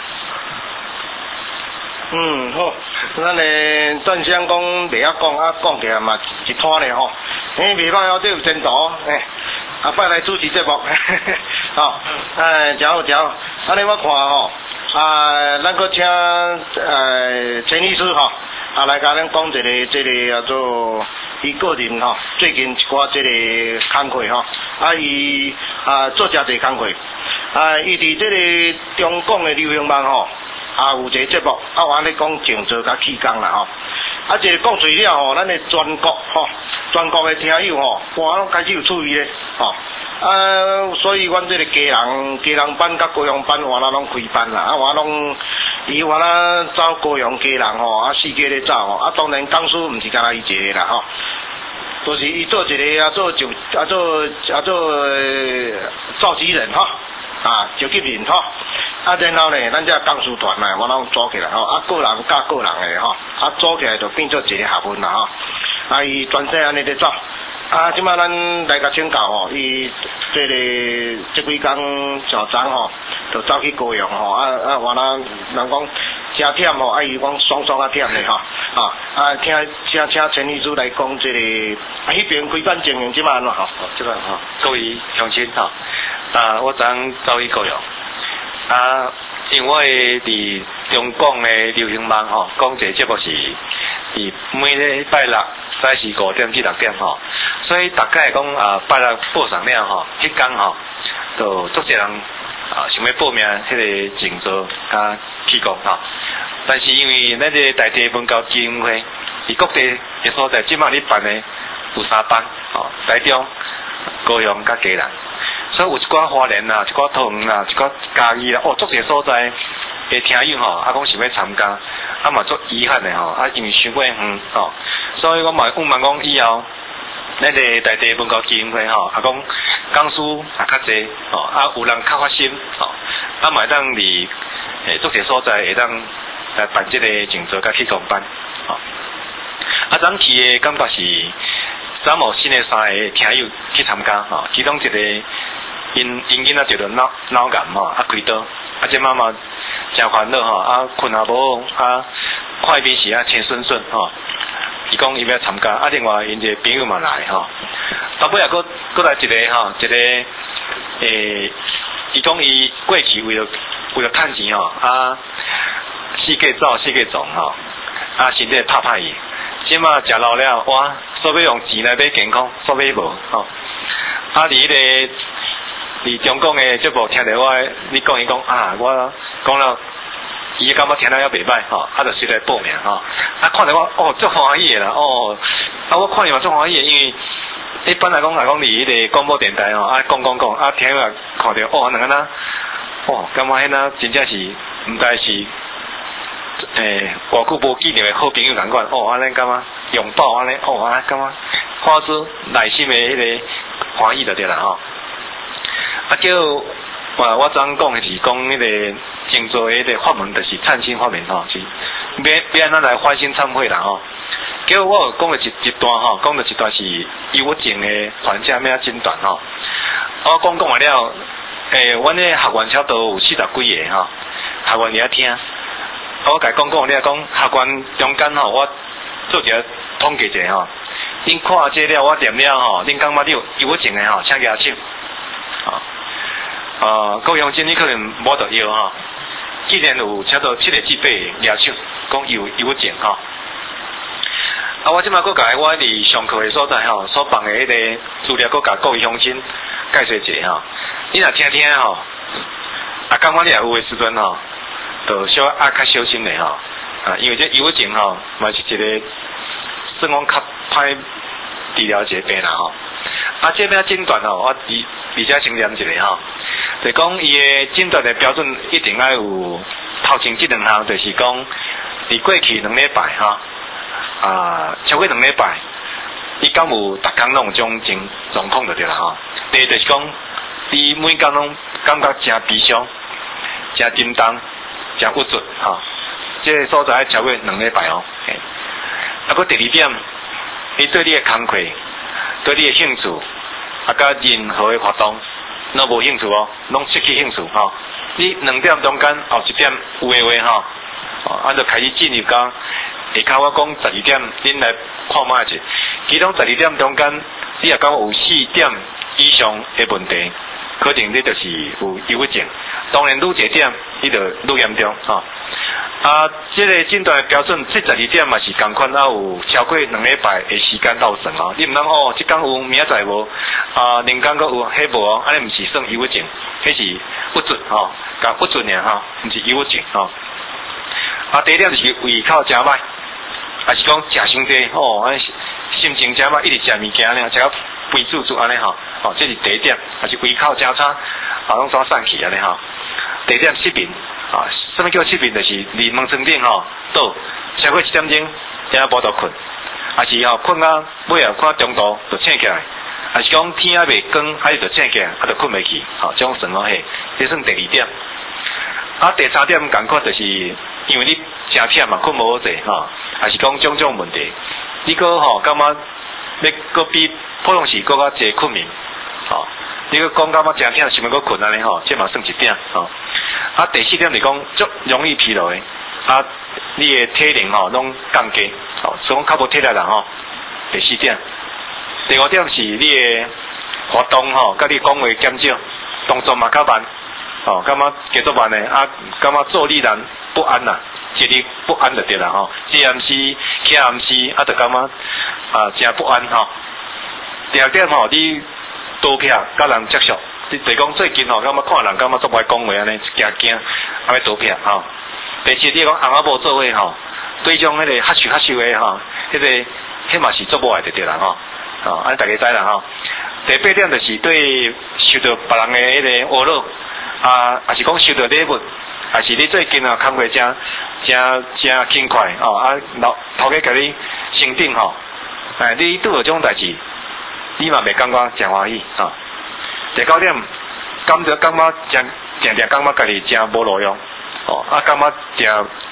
嗯，好，咱诶赞香讲袂晓讲，啊讲起来嘛一摊咧吼，诶袂歹哦，这有前途哦，诶，下摆来主持节目，吼，哎，真好真好，安尼我看吼，啊，咱搁请呃陈律师吼，啊来甲咱讲一个这个叫做。伊个人吼，最近一寡即个工课吼，啊伊啊做诚侪工课，啊伊伫即个中广的流行网吼，啊有一个节目，啊我安尼讲静坐甲气功啦吼，啊一个讲侪了吼，咱的全国吼，全国的听友吼，哇拢开始有注意咧，吼。啊，所以阮这个家人、家人班甲高雄班，我啦拢开班啦，啊，我拢伊我啦走高雄家人吼，啊四家咧走吼，啊当然讲师毋是干那伊一个啦吼，都、就是伊做一个啊做就啊做啊做召集人吼，啊召集人吼，啊然后呢，咱这讲师团呢，我拢组起来吼，啊个人甲个人的吼，啊组起来就变做一个学问啦吼，啊伊全身安尼咧走。啊，即摆咱来甲请教吼，伊即个即几工上早吼，就走去高雄吼，啊啊，原来人讲真忝吼，啊伊讲爽爽啊忝咧吼，啊啊听请请陈律师来讲即、这个，啊迄边开班经营即摆安怎吼？ 即摆吼，各位乡亲吼，啊我昨走去高雄，啊因为伫中广的流行网吼，讲这节目是伫每礼拜六早时五点至六点吼。所以大概讲啊，拜六报上了吼，迄天吼，就足侪人啊想要报名迄个静坐甲气功吼。但是因为咱这台地文教基金会，伫各地的所在，即马咧办的有三班吼，台中、高雄甲嘉南，所以有一寡花莲啦、一寡桃园啦、一寡嘉义啦，哦，足侪所在的听友吼，啊讲想要参加，啊嘛足遗憾的吼，啊因为伤过远吼，所以我嘛问问讲以后。咱个台地文教基金会吼，啊讲讲师也较济吼，啊有人较发心吼，啊嘛会当伫诶足侪所在会当来办这个静坐甲气功班。哦，啊，咱去的感觉是，咱有新的三个听友去参加，吼、哦，其中一个因因囡仔就着脑脑癌吼，啊开刀，啊这妈妈真烦恼吼，啊困也无好，啊看伊面是啊青顺顺吼。伊讲伊要参加，啊，另外因一个朋友嘛来吼，到尾也搁搁来一个吼，一个诶，伊讲伊过去为了为了趁钱吼，啊，四界走四界撞吼，啊，身体拍拍伊，即马食老了，哇，所要用钱来买健康，所买无吼，啊，伫迄个伫中共诶节目听着我，你讲伊讲啊，我讲了。伊感觉听了也袂歹吼，啊，就随来报名吼，啊，看着我哦，足欢喜诶啦，哦，啊，我看伊嘛足欢喜诶，因为一般来讲来讲，伫迄个广播电台吼，啊，讲讲讲，啊，听了看着哦，两个呐，哦，感觉迄呐真正是毋知是诶，偌久无见着诶好朋友感觉，哦，安尼感觉拥抱安尼，哦，安尼感觉发出内心诶迄个欢喜就对啦吼，啊，叫我我昨讲诶是讲迄个。静坐的迄个法门就是忏心法门吼，是要要安怎来发心忏悔啦吼。结果我有讲了一一段吼，讲了一段是忧郁症的患者咩诊断吼。我讲讲完了，诶，阮咧学员差不多有四十几个吼，学员伫遐听。我甲讲讲完了，讲学员中间吼，我做一个统计者吼。恁看这了，我念了吼，恁感觉你有忧郁症的吼，请举手。啊，呃，各位乡亲，你可能无得药吼。既然有差不多七个至八个举手，讲有忧郁症吼。啊，我即摆佫甲我伫上课的所在吼，所放的迄个资料，佫甲各位乡亲介绍一下吼。你若听听吼，啊，感觉你也有诶时阵吼，就小啊较小心咧吼。啊，因为这忧郁症吼，嘛是一个算讲较歹治疗一个病啦吼。啊，这边诊断吼，我而而且先念一下吼。就讲伊的诊断的标准一定要有头前这两项，就是讲，伫过去两礼拜哈，啊超过两礼拜，伊敢有逐工拢有种情状况就对啦吼。第二就是讲，伊每工拢感觉真悲伤、真沉重、真郁卒吼，这个所在要超过两礼拜哦。啊，搁第二点，伊对你的工课、对你的兴趣，啊，甲任何的活动。拢无兴趣哦，拢失去兴趣吼、哦。你两点中间后一点有诶话吼，哦，按照开始进入讲，下骹我讲十二点，恁来看卖者。其中十二点中间，你也讲有四点以上诶问题，可能你就是有忧郁症。当然，愈一点，你就愈严重吼、哦。啊，这个诊断的标准，这十二点嘛是共款，啊有超过两礼拜的时间到算哦。你毋通哦，即天有，明仔载无，啊，另天阁有，迄无哦，安尼毋是算忧郁症，迄是郁卒吼，甲郁卒尔吼，毋是忧郁症吼。啊，第一点就是胃口诚歹，还是讲食伤济哦，安心情诚歹，一直食物件呢，食到胃煮煮安尼吼，哦，这是第一点，还是胃口诚差，啊，拢煞散去安尼吼。第二点失眠。啊，什么叫失眠？就是伫门床顶吼倒超过一点钟，也无得困，还是吼困啊尾啊看中途就醒起来，还是讲天还未光，还是就醒起来，啊就困袂去，吼、哦，这种状况嘿，这算第二点。啊，第三点共款就是因为你真忝嘛，困无好势吼，还是讲种种问题，你搁吼感觉要搁比普通时搁较侪困眠，吼、哦，你搁讲感觉真忝，想要搁困安尼吼，这嘛算一点吼。哦啊，第四点是讲足容易疲劳的，啊，你的体能吼拢降低，吼，所以讲较无体力啦吼。第四点，第五点是你的活动吼，甲你讲话减少，动作嘛较慢，吼，感觉节奏慢的，啊，感觉坐立难不安啦，一日不安就对啦吼，这暗时起暗时，啊，就感觉啊真不安吼。第二点吼，你多撇甲人接触。就是讲最近吼，感觉看人感觉足歹讲话安尼，惊惊，啊要躲避吼。第四，你讲翁仔某做伙吼，对种迄个合手合手的吼，迄、那个迄嘛是做无爱就对啦吼。哦，安尼大家知啦吼。第八点就是对受到别人的迄个侮辱，啊，还是讲受到礼物，还是你最近啊工作真真真轻快哦，啊老头家甲你升顶吼，哎，你拄有种代志，你嘛袂感觉真欢喜吼。第九点，感觉感觉真常常感觉家己真无路用，哦，啊感觉常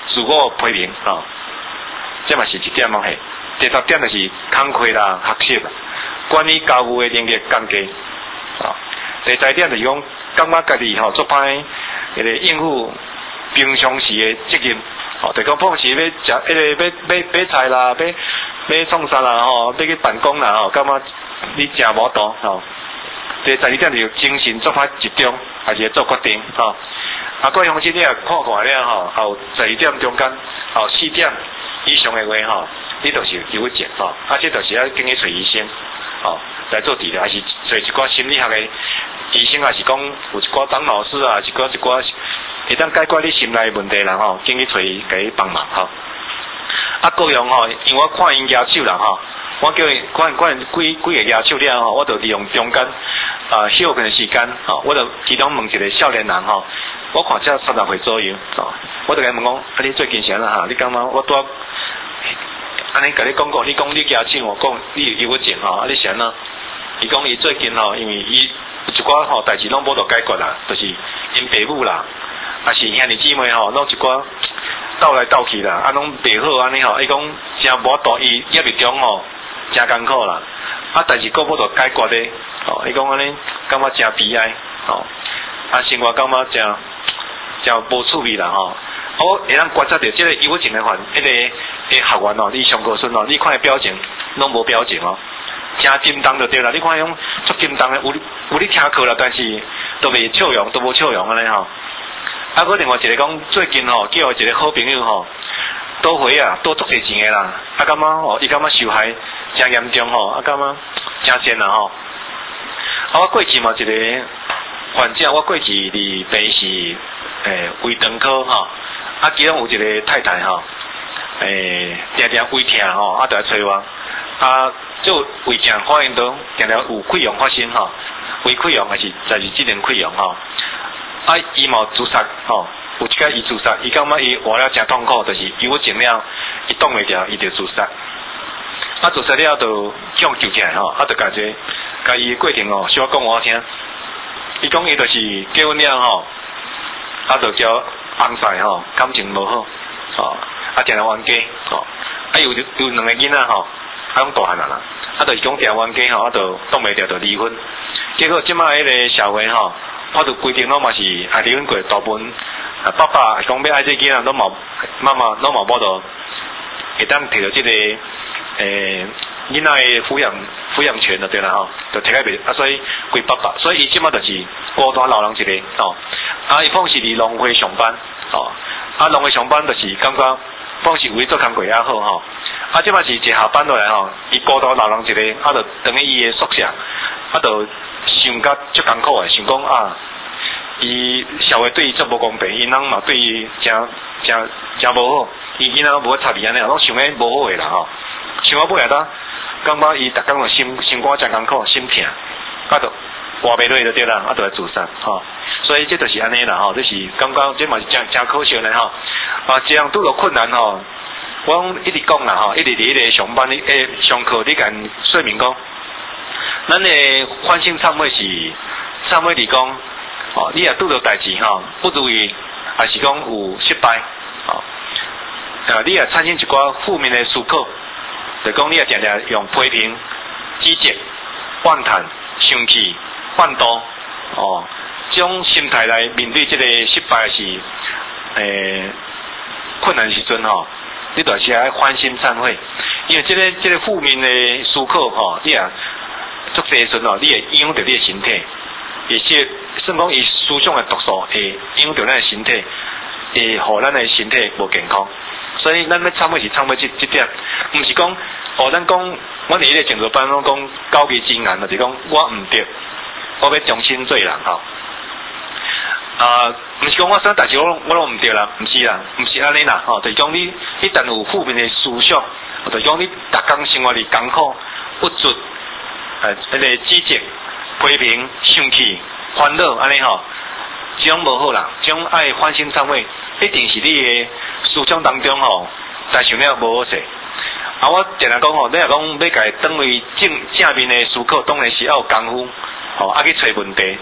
自我批评哦，这嘛是一点咯嘿。第十点就是工课啦、学习啦，管理家务的能力降低啊。第十点就是讲，感觉家己吼做歹，迄个应付平常时的责任。哦，就讲平时要食迄个要买买菜啦，要要创啥啦吼，要去办公啦吼，感觉你诚无度吼。第十二点就精神做歹集中，还是做决定吼。啊，各位同学你也看看了吼，后十二点中间，后四点以上的话吼，你就是忧郁症吼，啊，这就是要经去找医生吼来做治疗，还是找一寡心理学的医生，还是讲有一寡当老师啊，一寡一寡会当解决你心内问题啦吼，经去找伊给伊帮忙吼。啊，各样吼，因为我看因牙手啦吼，我叫伊看看几几个牙手了吼，我就利用中间啊休闲的时间吼，我就其中问一个少年人吼，我看才三十岁左右吼，我就甲伊问讲，啊你最近啥啦哈？你感觉我拄安尼甲你讲过，你讲你牙手，我讲你有忧郁症吼，啊你啥呢？伊讲伊最近吼，因为伊有一寡吼代志拢无得解决啦，就是因爸母啦。啊是兄弟姊妹吼，拢一寡斗来斗去啦，啊拢袂好安尼吼，伊讲真无度，伊业力中吼真艰苦啦，啊但是个无度解决咧，吼伊讲安尼感觉真悲哀，吼啊生活感觉真真无趣味啦吼，我会当观察到即个忧郁症的患，迄个诶学员哦，你上课时哦，你看伊表情拢无表情哦，真紧张就对啦，你看种足紧张的，有有你听课啦，但是都袂笑容，都无笑容安尼吼。啊，我另外一个讲，最近吼叫一个好朋友吼，倒回啊，倒足侪钱的啦，啊，感觉吼，伊感觉受害真严重吼，啊，感觉真深啦吼。啊，我过去嘛一个患者，我过去伫病是诶胃肠科吼，啊，其中有一个太太吼，诶，定定胃痛吼，啊，就来找我，啊，就胃痛发现到定定有溃疡发生吼，胃溃疡还是就是智能溃疡吼。啊，伊嘛自杀吼，有一个伊自杀，伊感觉伊活了真痛苦，就是忧郁症了，伊挡袂牢，伊就自杀。啊，自杀了就叫救起来吼，啊，就家己甲伊过程哦，小讲我听。伊讲伊就是结婚了吼，啊，就叫翁婿吼，感情无好，吼，啊，定来冤家，吼，啊，有有两个囡仔吼，啊，拢大汉啦啦，啊，就是讲定冤家吼，啊，就挡袂牢，就离婚。结果即摆迄个社会吼。我就规定拢嘛是爱离婚过，大部分啊爸爸讲要爱这囡仔，拢嘛妈妈拢嘛无得会当摕到即个诶囡仔的抚养抚养权就对啦吼，就摕开袂啊，所以归爸爸，所以伊即摆就是孤单老人一个吼，啊伊放是伫农会上班吼，啊农会上班就是感觉放是为做工课也好吼，啊即摆是一下班落来吼，伊孤单老人一个，啊就等于伊的宿舍，啊就。想甲足艰苦诶，想讲啊，伊社会对伊足无公平，因人嘛对伊真真真无好，伊囡仔无插伊安尼，拢想诶无好诶啦吼。想到尾来呾，感觉伊逐工个心心肝真艰苦，心痛，啊就活袂落就对啦，啊就来自杀吼。所以这就是安尼啦吼，这是感觉这嘛是真真可惜诶吼。啊，这样拄到困难吼，我讲一直讲啦吼，一直伫迄个上班诶上课你甲因说明讲。咱诶反省忏悔是忏悔伫讲，哦，你也拄到代志吼，不如意，还是讲有失败，哦，啊，你也产生一寡负面诶思考，就讲你也常常用批评、指责、怨叹、生气、愤怒，哦，这种心态来面对这个失败是诶、呃、困难时阵吼，你著是爱反省忏悔，因为这个这个负面诶思考吼，你也。做这时阵哦，你会影响到你的身体，而且算讲伊思想的毒素会影响到咱的身体，会互咱的身体无健康。所以咱要忏悔是忏悔这这点，毋是讲哦，咱讲阮伫迄个静坐班拢讲高级真言，就是讲我毋对，我要重新做人吼。啊，毋是讲我啥代志我我拢毋对啦，毋是啦，毋是安尼啦吼，就是讲你一旦有负面的思想，就是讲你逐工生活里艰苦不足。呃，迄个指责、批评、生气、烦恼，安尼吼，这种无好啦，这种爱反省忏悔，一定是你的思想当中吼，在想了无好势。啊，我定来讲吼，你若讲要家转为正正面的思考，当然是要有功夫，吼，啊去找问题，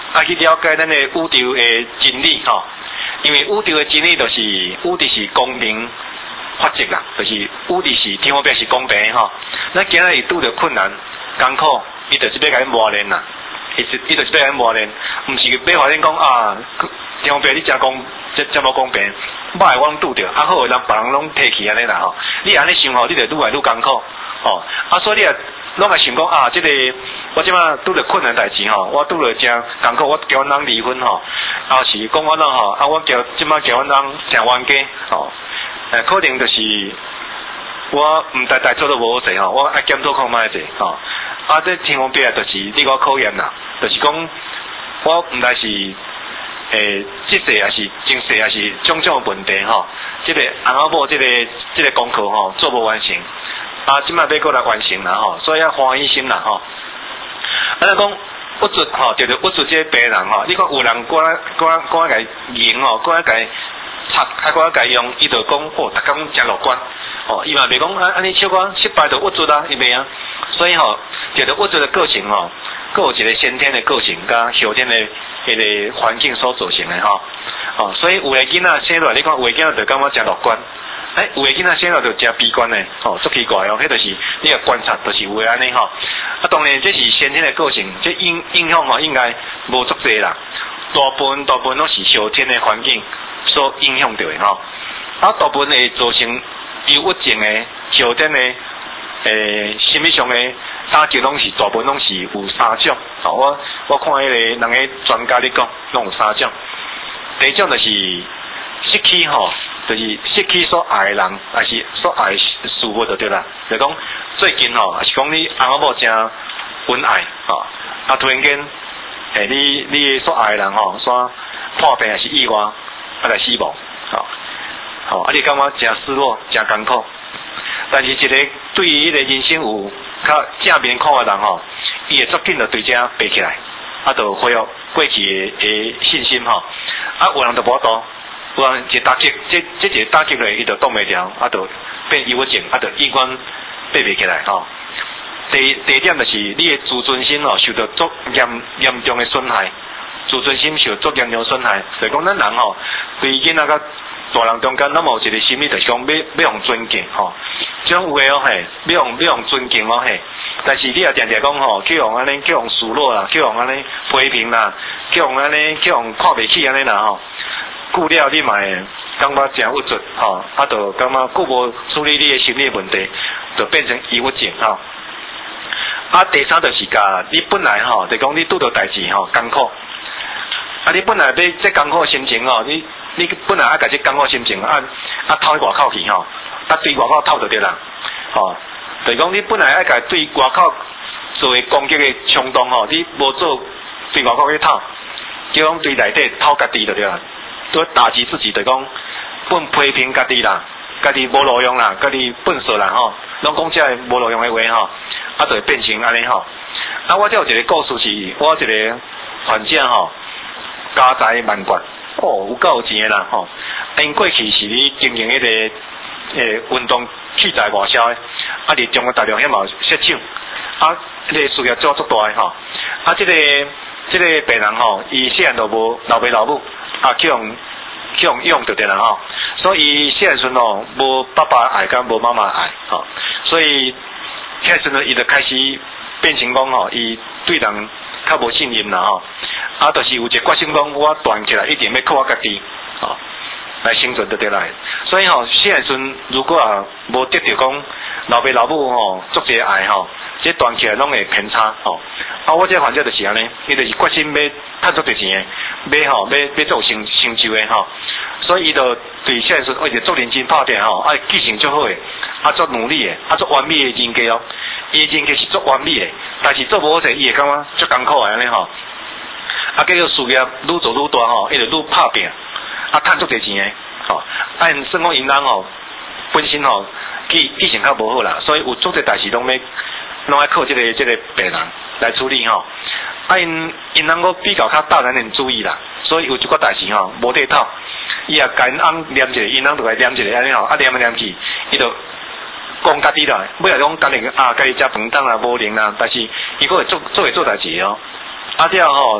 啊去了解咱的宇宙的真理吼，因为宇宙的真理就是宇宙是公平法则啦，就是宇宙是天花板是公平吼。咱今日拄着困难艰苦，伊就是要甲你磨练啦，伊是伊就是要甲你磨练，毋是要互恁讲啊，天花板你真公，这这么公平，歹我拢拄着，啊好人别人拢提起安尼啦吼。你安尼想吼，你就愈来愈艰苦吼。啊，所以你啊，拢会想讲啊，这个我即马拄着困难代志吼，我拄着真艰苦，我交阮人离婚吼，啊是讲我喏吼，啊我交即马交阮人诚冤家吼，诶，可能就是我毋代代做得无好势吼，我爱检讨看卖者吼。啊，这天方边就是你我考验啦，就是讲我毋但是诶，即世也是前世也是种种问题吼，即、這个翁仔某即个即个功课吼做无完成，啊，即摆要过来完成啦吼，所以要欢喜心啦吼。啊，咱讲物质吼，就着物质这病人吼，你看有人过来过来过来甲伊用吼，过来甲伊插，啊过来甲伊用，伊就讲哦，逐工真乐观，哦，伊嘛袂讲啊，安尼笑我失败就物质啊，伊袂啊，所以吼，就着物质的个性吼。各有一个先天的个性，甲后天的迄个环境所造成的吼，哦，所以有的囡仔生落来，你看有的囡仔就感觉真乐观，哎，有的囡仔生落就真悲观的，哦，足奇怪哦，迄就是你个观察，就是有安尼吼。啊，当然这是先天的个性，这影影响吼应该无足济啦，大部分大部分拢是后天的环境所影响到的吼。啊，大部分会造成忧郁症的后天的诶心理上的。打击拢是大部分拢是有三种，哦，我我看迄个人个专家咧讲，拢有三种。第一种就是失去吼，就是失去所爱的人，还是所爱的事物就对啦。就讲最近吼，还是讲你翁仔某真恩爱，吼，啊突然间，诶，你你所爱的人吼，煞破病还是意外，啊来死亡，吼，吼，啊你感觉真失落，真艰苦。但是一个对于迄个人生有较正面看的人吼，伊会足紧就对这爬起来，啊，就恢复过去的信心吼。啊，有人就无多，有人一打击，这这一个打击咧，伊就挡袂牢，啊，就变忧郁症，啊，就永远爬袂起来吼。第第二点就是你的自尊心吼受到足严严重的损害，自尊心受足严重损害，就是讲咱人吼对囡仔甲大人中间，咱有一个心理，就是讲要要用尊敬吼，这种有诶哦嘿，要用要用尊敬哦嘿。但是你也常常讲吼，去用安尼，去用数落啦，去用安尼批评啦，去用安尼，去用看袂起安尼啦吼。久了你嘛会感觉真郁卒吼，啊，就感觉久无处理你诶心理问题，就变成忧郁症吼。啊，第三就是甲你本来吼，就讲你拄到代志吼艰苦，啊，你本来要这艰苦心情吼，你你本来爱甲这艰苦心情啊啊透去外口去吼，啊对外口透就对啦，吼，就是讲你本来爱甲对外口做为攻击的冲动吼，你无做对外口去透，就讲对内底透家己就对啦，都打击自己，就讲本批评家己啦，家己无路用啦，家己笨死啦吼，拢讲这无路用的话吼。啊，就会变成安尼吼。啊，我这有一个故事是，我一个患者吼，家财万贯，哦，有够有钱的啦吼。因过去是咧经营迄个诶运动器材外销的，啊，伫中国大陆遐嘛设厂，啊，迄个事业做足大的吼。啊，这个这个病人吼，伊细汉就无老爸老母，啊，去用去用用就对啦吼。所以伊细汉时吼，无爸爸爱，甲无妈妈爱吼，所以。开始呢，伊就开始变成讲吼，伊对人较无信任啦吼，啊，就是有一个决心讲，我团起来一定要靠我家己，吼，来生存得得来。所以吼，细汉时如果啊无得到讲老爸老母吼足侪爱吼，这团起来拢会偏差吼。啊，我这患者就是安尼，伊就是决心要赚足侪钱的，要吼要要做成成就的吼。所以伊就对细汉时，而且做认真拍拼吼，啊，记性足好诶。啊，做努力诶，啊，做完美诶人格哦，伊人格是做完美诶，但是做无好势，伊会感觉足艰苦诶安尼吼。啊，结果事业愈做愈大吼，伊就愈拍拼，啊，赚足侪钱诶，吼。啊，因算讲因人吼，本身吼记记性较无好啦，所以有足侪代志拢要拢要靠即、这个即、这个病人来处理吼。啊，因因人个比较较大男人主义啦，所以有一寡代志吼无得透，伊也甲因翁念一个，因翁就来念一个安尼吼，啊念来念去，伊就。讲家己啦，尾来讲家己啊，家己食饭当啦，无灵啦，但是伊个会做做会做代志哦。啊，了吼，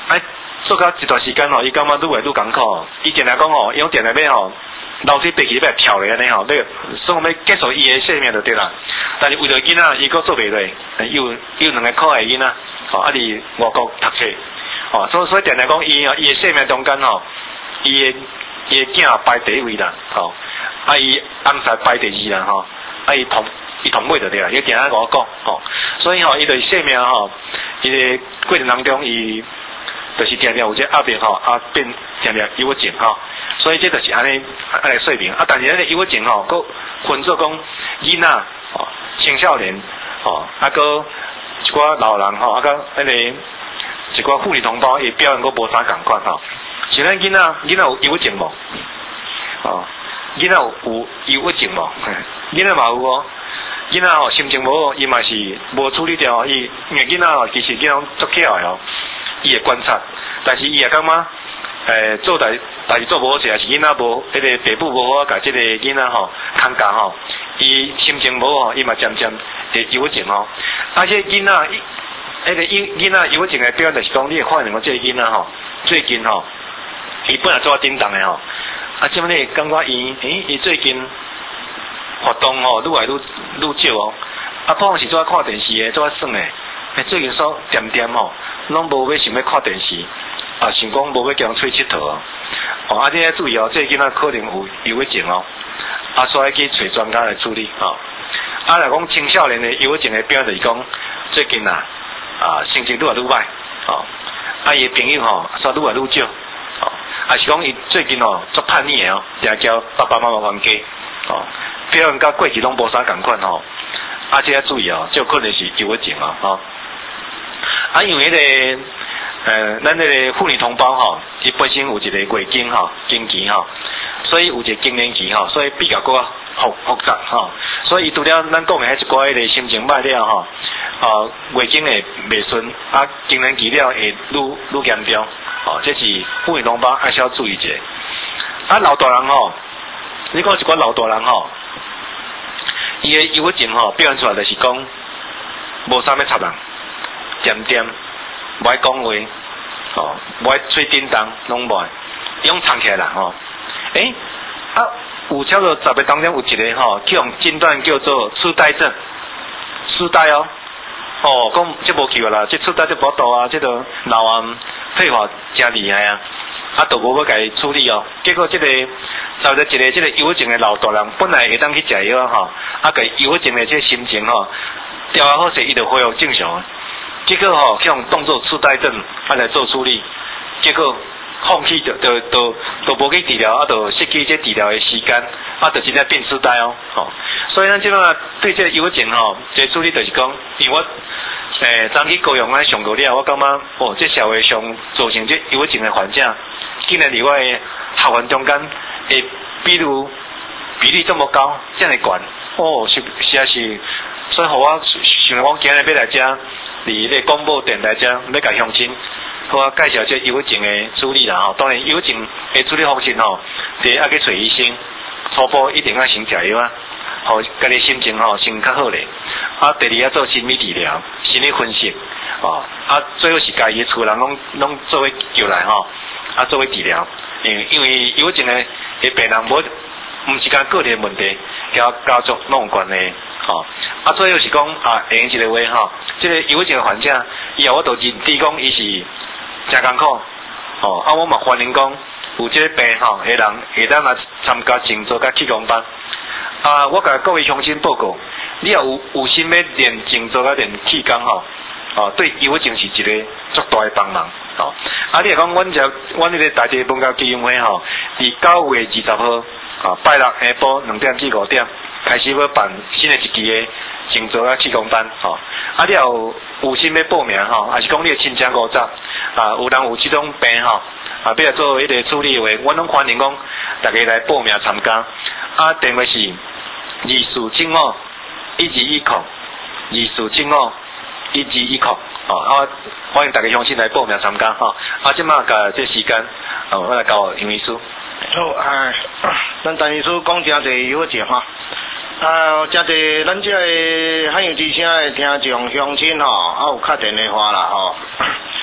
哎，做到一段时间吼，伊感觉愈来愈艰苦。伊定来讲吼，伊用定来要吼，楼梯爬起要跳咧安尼吼，要所以要结束伊的生命就对啦。但是为了囡仔，伊阁做袂落，有有两个可爱囡仔，吼，啊伫外国读册，吼，所以所以定来讲，伊伊的生命中间吼，伊的伊的囝排第一位啦，吼，啊伊翁婿排第二啦，吼，啊伊同伊同尾就对啦，伊定来甲我讲，吼，所以吼，伊的生命吼，伊的过程当中，伊就是定定有这压力吼，啊变定定忧郁症吼，所以这就是安尼安尼说明，啊，但是咱个忧郁症吼，佫分做讲囡仔、吼青少年、吼啊佫一寡老人吼，啊佫迄个一寡妇女同胞，伊表现佫无啥共款吼。像咱囡仔，囡仔有忧郁症无？哦，囡仔有有忧郁症无？囡仔嘛有哦。囡仔吼心情无好，伊嘛是无处理掉，伊因为囡仔吼其实囡仔足巧的哦，伊会观察，但是伊也感觉诶做代代志做无好势，还是囡仔无迄个爸母无好甲即个囡仔吼看教吼，伊心情无好，伊嘛渐渐会忧郁症吼。而且囡仔伊迄个囡囡仔忧郁症的表现就是讲，你会发现讲即个囡仔吼最近吼，伊本来做叮当的吼，啊，即摆你感觉伊诶伊最近活动吼愈来愈愈少哦，啊，普通时做看电视的，做耍耍的，诶，最近说点点吼，拢无要想要看电视，啊，想讲无要叫人出去佚佗哦，哦，啊，你要注意哦，这囡仔可能有忧郁症哦，啊，所以去找专家来处理哦。啊，来讲青少年的忧郁症的表现就是讲，最近啊，啊，心情愈来愈歹，哦，啊，伊的朋友吼，煞愈来愈少，哦，啊是讲伊最近哦，足叛逆的哦，定交爸爸妈妈冤家，哦。表现甲过去拢无啥共款吼，啊，这要注意哦，这可能是忧郁症啊，吼。啊，因为迄、那个呃，咱迄个妇女同胞吼，伊本身有一个月经吼、经期吼，所以有一个更年期吼，所以比较搁复复杂吼，所以除了咱讲的迄一寡迄个心情歹了吼，啊，月经会袂顺，啊，更年期了会愈愈严重，哦，这是妇女同胞还是要注意者。啊，老大人吼，你讲一寡老大人吼。伊个忧郁症吼表现出来就是讲无啥要插人，点点，无爱讲话，吼，无爱吹叮当，拢无爱，伊拢藏起来啦吼。诶、欸，啊，有差不多十个当中有一个吼，去用诊断叫做痴呆症，痴呆哦，哦，讲这无去啦，这痴呆这无度啊，这个老啊退化真厉害啊。啊，都无要甲伊处理哦。结果即、这个找着一个即个忧郁症的老大人，本来会当去食药吼，啊，甲忧郁症的即个心情吼调啊好势，伊就恢复正常。结果吼去用当作痴呆症啊来做处理，结果放弃就就就就无去治疗，啊，就失去这治疗的时间，啊，就真正变痴呆哦。吼、哦，所以咱即摆对这个忧郁症吼，这处理就是讲，因为我。诶，昨去高雄啊上过了，我感觉哦，这社会上造成这忧郁症的患者，竟然伫我的校园中间，诶，比如比例这么高，这样悬，哦，是实在是，所以互我想讲今日要来遮，伫咧广播电台遮，要甲乡亲，互我介绍这忧郁症的处理啦吼。当然，忧郁症的处理方式吼，第一要去找医生，初步一定要先食药啊。吼，家己心情吼先较好咧。啊，第二要做心理治疗、心理分析，哦，啊，最后是家己厝人拢拢做伙叫来吼，啊，作为治疗。因为因为忧郁症诶，诶病人无，毋是讲个人问题，甲家族拢有关系，吼。啊，最后是讲啊，下一个话吼，即、這個忧郁症诶患者，以后我就认知讲伊是真艰苦，吼。啊，我嘛歡迎講有即個病吼诶人會當來參加靜坐甲氣功班。啊！我甲各位鄉親報告，你若有有心要練靜坐甲練氣功吼，哦，對憂鬱症是一個足大的幫忙，哦。啊，你若講阮只阮迄個大地文教基金會吼，佇九月二十號，啊，拜六下晡兩點至五點開始要辦新的一期的靜坐甲氣功班，吼。啊，你若有有心要報名吼，還是講你的親戚五十，啊，有人有即種病吼，啊，要來做迄個處理的話，阮攏歡迎講大家來報名參加。啊，電話是。二四七五一二一零，二四七五一二一零，哦，啊，歡迎大家鄉親來報名參加，吼、哦。啊，即馬甲這時間，哦，我來教楊醫師。 好，哎，咱陳醫師講真濟憂鬱症吼，啊，真濟咱這個海洋之聲的聽眾鄉親吼，啊有敲電話啦吼，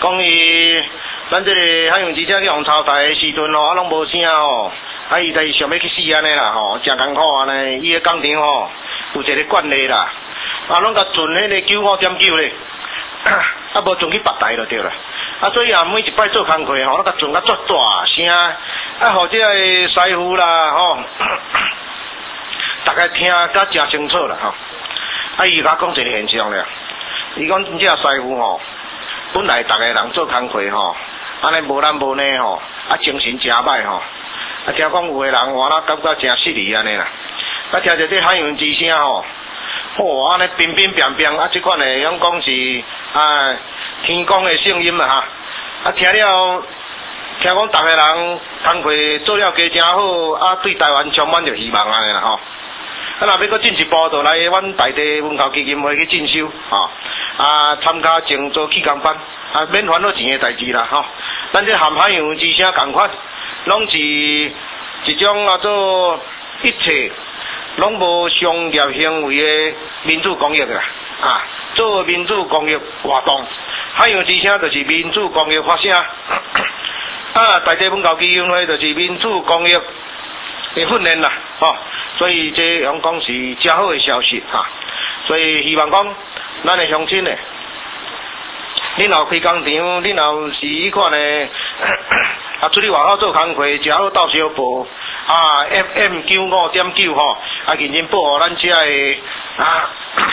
讲伊咱这个海洋记者去用抄台的时阵吼，啊拢无声吼，啊伊就是想要去死安尼啦吼，真艰苦安尼，伊个工厂吼有一个惯例啦，啊拢甲存迄个九五点九咧，啊无存去别台就对啦。啊，所以啊，每一摆做工课吼，我甲存甲足大声，啊，互这个师傅啦吼，大家听甲真清楚啦吼。啊，伊甲讲一个现象咧，伊讲真正师傅吼，本来逐个人做工课吼，安尼无男无女吼，啊精神真歹吼，啊听讲有个人活啦感觉真失礼安尼啦，啊听着这海洋之声吼，吼安尼乒乒乓乓，啊即款的样讲是啊。天公的声音啊哈，啊听了，听讲逐个人工课做了加真好，啊对台湾充满着希望安尼啦吼。啊若要搁进一步，就来阮在地文教基金会去进修吼，啊参加种做气功班，啊免烦恼钱的代志啦吼。咱这含海洋之声共款，拢是一种啊做一切拢无商业行为的民主公益啦，啊做民主公益活动。海洋之声就是民主公益发声，啊，在地文教基金会就是民主公益的训练啦，吼、哦，所以这样讲是真好的消息哈、啊，所以希望讲咱的乡亲呢，恁若开工厂，恁若是迄款的，啊，出去外口做工课，食好到小报，啊 ，F M 九五点九吼，啊，认真报互咱遮的啊。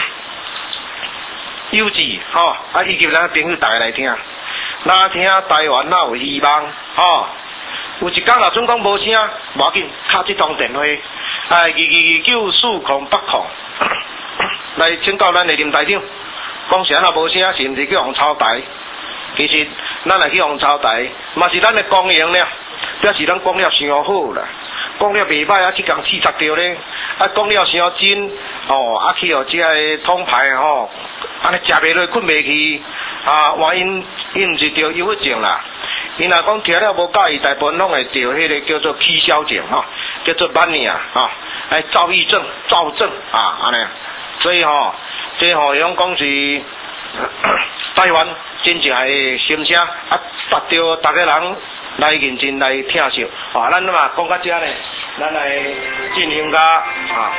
优质吼，啊，以及咱朋友大家来听，哪听台湾哪有希望吼？有一天若准讲无声，无要紧，敲一通电话，哎，二二九四空八空，来请教咱的林台长，讲是安那无声，是毋是去用抄台？其实咱来去用抄台，嘛是咱的公营了，表示咱讲了伤好啦。讲了袂歹啊，去共刺杀掉咧，啊讲了伤真，哦，啊去互这个统派吼，安尼食袂落，困袂去，啊，原因因毋是着忧郁症啦，因若讲听了无介意，大部分拢会着迄个叫做气消症吼，叫做慢念吼，哎，躁郁症、躁症啊，安尼，所以吼，这吼用讲是台湾真正的心声，啊，达到逐个人。来认真来听受，啊，咱嘛讲到这呢，咱来进行个啊。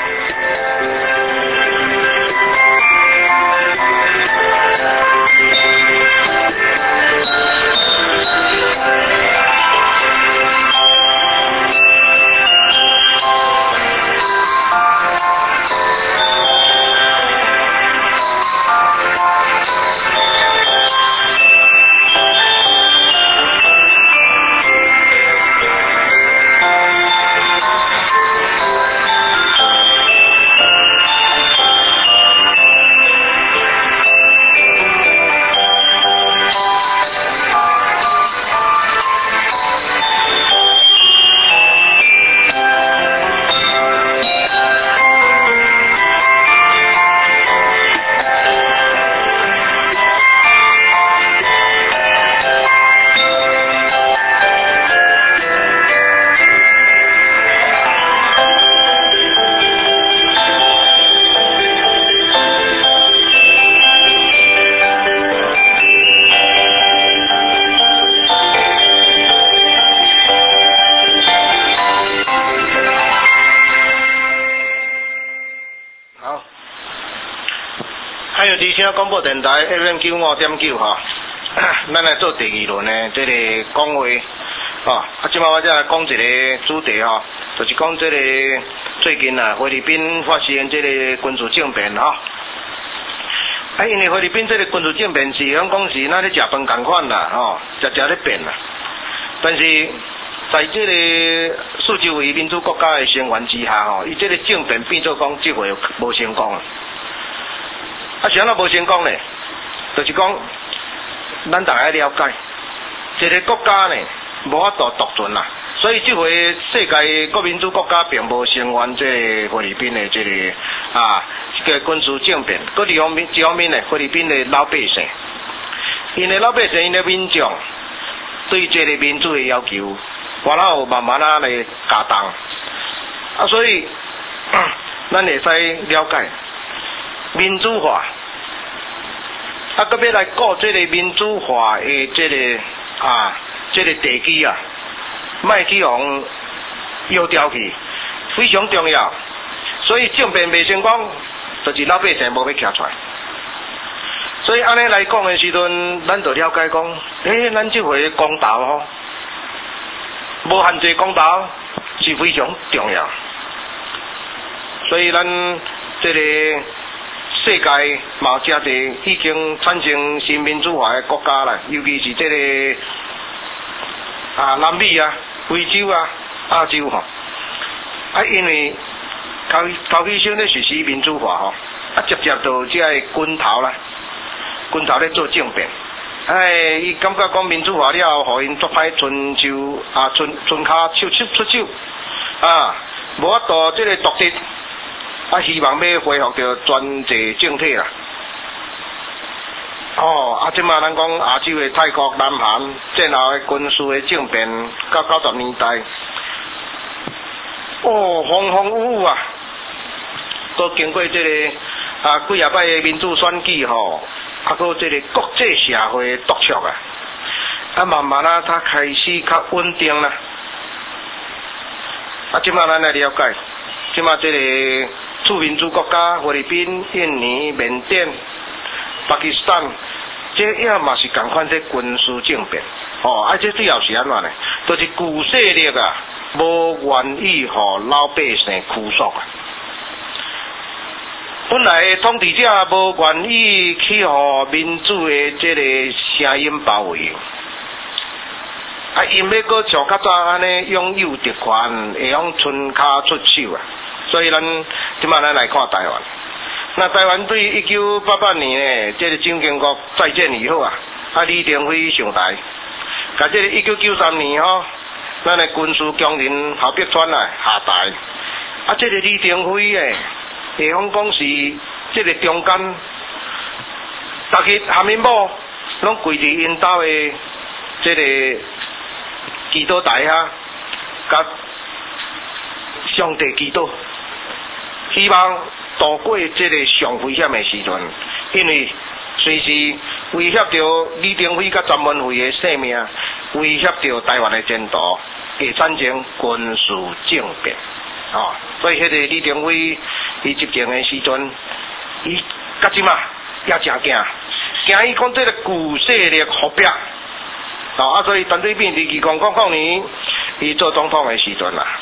广播电台 F M 九五点九哈，咱来做第二轮的这个讲话，吼、啊，啊，即摆我再来讲一个主题吼，就是讲这个最近啊，菲律宾发生这个军事政变吼，啊，因为菲律宾这个军事政变是讲讲是咱咧食饭共款啦，吼、哦，食食咧变啦，但是在这个四周围民主国家的声援之下吼，伊这个政变变做讲即回无成功啊。啊，是安怎无成功呢？就是讲，咱大家了解，一个国家呢，无法度独尊啦。所以这回世界各民主国家并无声援这菲律宾的这个啊这个军事政变。搁一方面，一方面呢，菲律宾的老百姓，因为老百姓因的民众对这个民主的要求，完了慢慢啊来加重。啊，所以咱会使了解。民主化，啊， 啊，搁要来顾这个民主化的这个啊，这个地基啊，卖去互摇掉去，非常重要。所以政变未成功，就是老百姓无要徛出来。所以安尼来讲的时阵，咱就了解讲，诶、欸，咱这回公道吼，无限制公道是非常重要。所以咱这个世界嘛，真侪已经产生新民主化的国家啦，尤其是这个啊南美啊、非洲啊、亚洲吼，啊因为头头起先咧实施民主化吼，啊接接到这个军头啦。军头咧做政变，哎，伊感觉讲民主化了后，互因作歹春秋啊，春春卡手手出手啊，无法度即个独立，啊，希望要恢复到专制政体啦。哦，啊，即马咱讲亚洲的泰国、南韩战后的军事的政变，到九十年代，哦，风风雨雨啊，都经过即、这个啊几啊摆的民主选举吼。啊，搁这个国际社会督促啊，啊慢慢啊，它开始较稳定啦。啊，即马咱来了解，即马这个驻民主国家菲律宾、印尼、缅甸、巴基斯坦，这也嘛是共款这军事政变。哦，啊，这最后是安怎呢？就是旧势力啊，无愿意互老百姓屈服啊。本来统治者无愿意去互民主的这个声音包围，啊，因要搁像较早安尼拥有特权，会用伸骹出手啊。所以咱即摆咱来看台湾，那台湾对一九八八年呢，这个蒋经国再建以后啊，啊李登辉上台，甲这个一九九三年吼，咱的军事强人侯伯川啊下台，啊，这个李登辉诶。地方讲是这个中间，逐日含因某拢跪伫因兜的这个祈祷台遐，甲上帝祈祷，希望度过这个上危险的时阵，因为随时威胁到李登辉甲詹文慧的性命，威胁到台湾的前途，会产生军事政变。哦，所以迄个李登辉伊执政的时阵，伊甲即嘛也真惊，惊伊讲这个旧势力复辟，哦啊，所以陈水扁伫二零零九年伊做总统的时阵啦，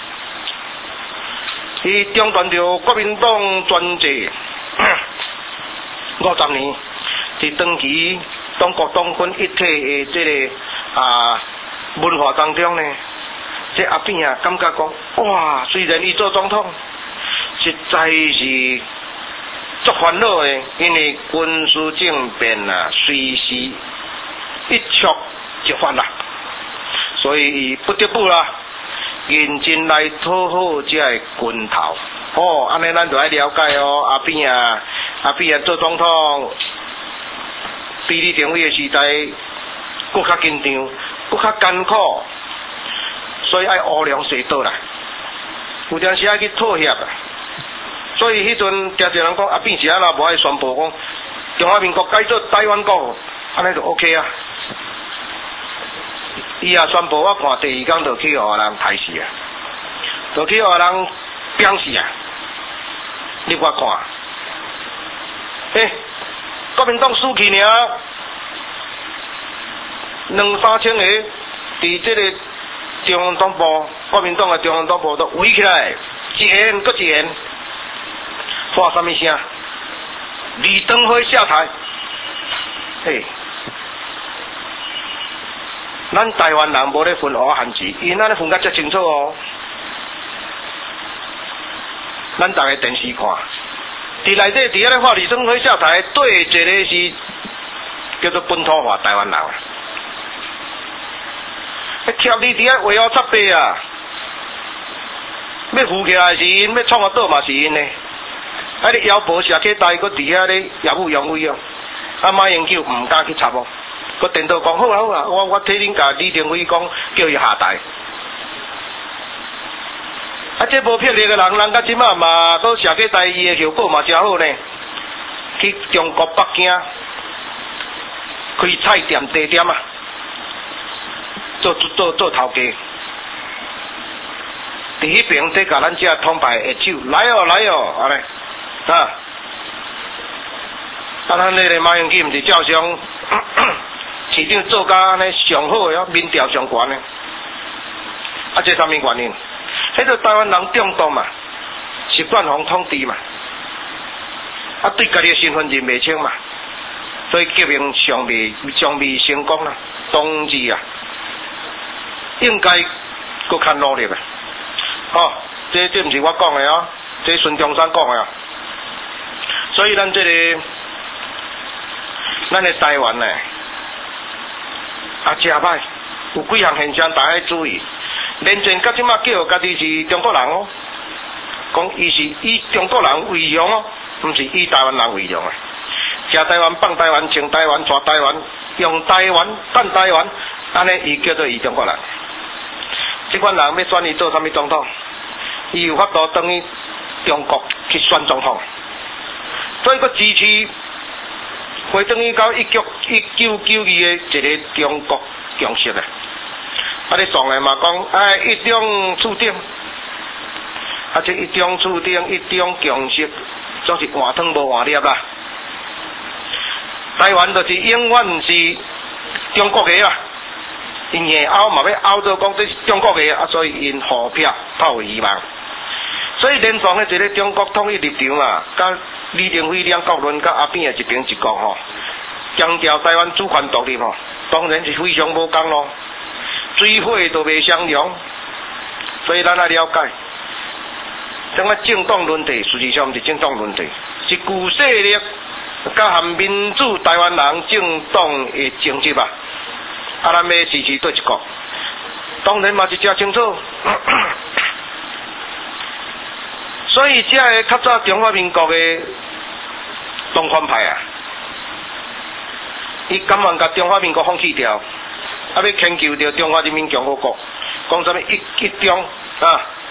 伊中断着国民党专制五十年，伫长期中国党军一体的这个啊文化当中呢。这阿扁啊，感觉讲，哇，虽然伊做总统，实在是足烦恼的，因为军事政变啊，随时一触即发啦，所以伊不得不啦，认真来讨好这个军头。哦，安尼咱就爱了解哦，阿扁啊，阿扁啊做总统，比李登辉的时代更较紧张，更较艰苦。所以爱乌良水倒啦，有阵时爱去妥协啊。所以迄阵常常人讲阿扁是安那无爱宣布讲中华民国改做台湾国，安尼就 OK 啊。伊也宣布我看第二天就去互人杀死啊，就去互人扁死啊。你我看，诶，国民党输去尔，两三千个伫这个。中央党部，国民党的中央党部都围起来，一言搁一言，发什么声？李登辉下台。嘿，咱台湾人无咧分黑汉字，因咱咧分甲遮清楚哦。咱逐个电视看，伫内底伫遐咧发李登辉下台，对一个是叫做本土化台湾人。徛你伫遐围绕插白啊！要扶起来是因，要创个倒嘛是因呢。啊，你腰部下起台，搁伫遐咧耀武扬威哦。啊，马英九毋敢去插哦，搁电脑讲好啊好啊，我我替恁甲李登辉讲，叫伊下台。啊，这无魄力个人，人甲即马嘛，搁下起台，伊的效果嘛真好呢。去中国北京开菜店、茶店啊，做做做头家。伫迄边在甲咱遮通牌下手，来哦来哦，安尼啊，啊咱迄个马英九毋是照常市长做甲安尼上好诶哦，民调上悬诶，啊这啥物原因？迄个台湾人中毒嘛，习惯互统治嘛，啊对家己诶身份认袂清嘛，所以革命尚未尚未成功啦，同志啊，应该搁较努力啊。哦，这这毋是我讲的哦，这孙中山讲的啊。所以咱这个，咱的台湾呢，啊真歹，有几项现象大家注意。连前到即马叫家己是中国人哦，讲伊是以中国人为荣哦，毋是以台湾人为荣啊。食台湾、放台湾、穿台湾、带台湾、用台湾、干台湾，安尼伊叫做伊中国人。这款人要选伊做啥物总统？伊有法度等于中国去选总统，所以佮支持回等于到一九一九九二的一个中国共识啊！啊，你上来嘛讲，哎，一中注定，啊，这一中注定，一中共识，总是换汤无换粒啦。台湾就是永远是中国的啦。因硬拗嘛要拗到讲这是中国的啊，所以因互票透有希望。所以连上的一个中国统一立场啊，甲李登辉、两国论甲阿扁的一边一国吼，强调台湾主权独立吼，当然是非常无共咯。水火都袂相容，所以咱来了解，整个政党论题实际上毋是政党论题，是旧势力甲含民主台湾人政党的争执啊。啊，咱要支持对一国，当然嘛是真清楚。所以，这个较早中华民国的东方派啊，伊甘愿甲中华民国放弃掉，啊要迁就着中华人民共和国，讲啥物一一中啊，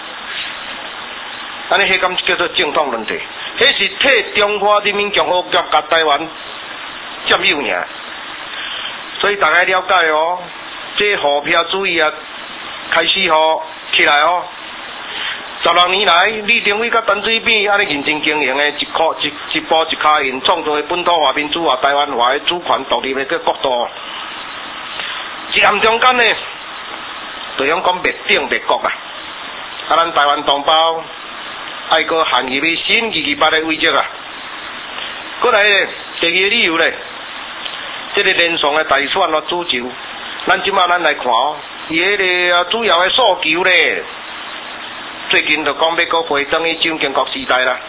安尼迄敢叫做政党问题，迄是替中华人民共和国甲台湾占有尔。所以大家了解哦，这股票主义啊，开始吼起来哦。十六年来，李登辉甲陈水扁安尼认真经营的，一靠一一步一脚印创造的本土化、民主化、台湾化的主权独立的个国度，一暗中间呢，就用讲灭顶灭国啊！啊，咱台湾同胞爱个陷入去新二二八的危机啊！过来呢，第二个理由呢？这个连上的大选咯主轴，咱即马咱来看哦，伊迄个主要的诉求咧，最近就讲要搁回转去蒋经国时代啦。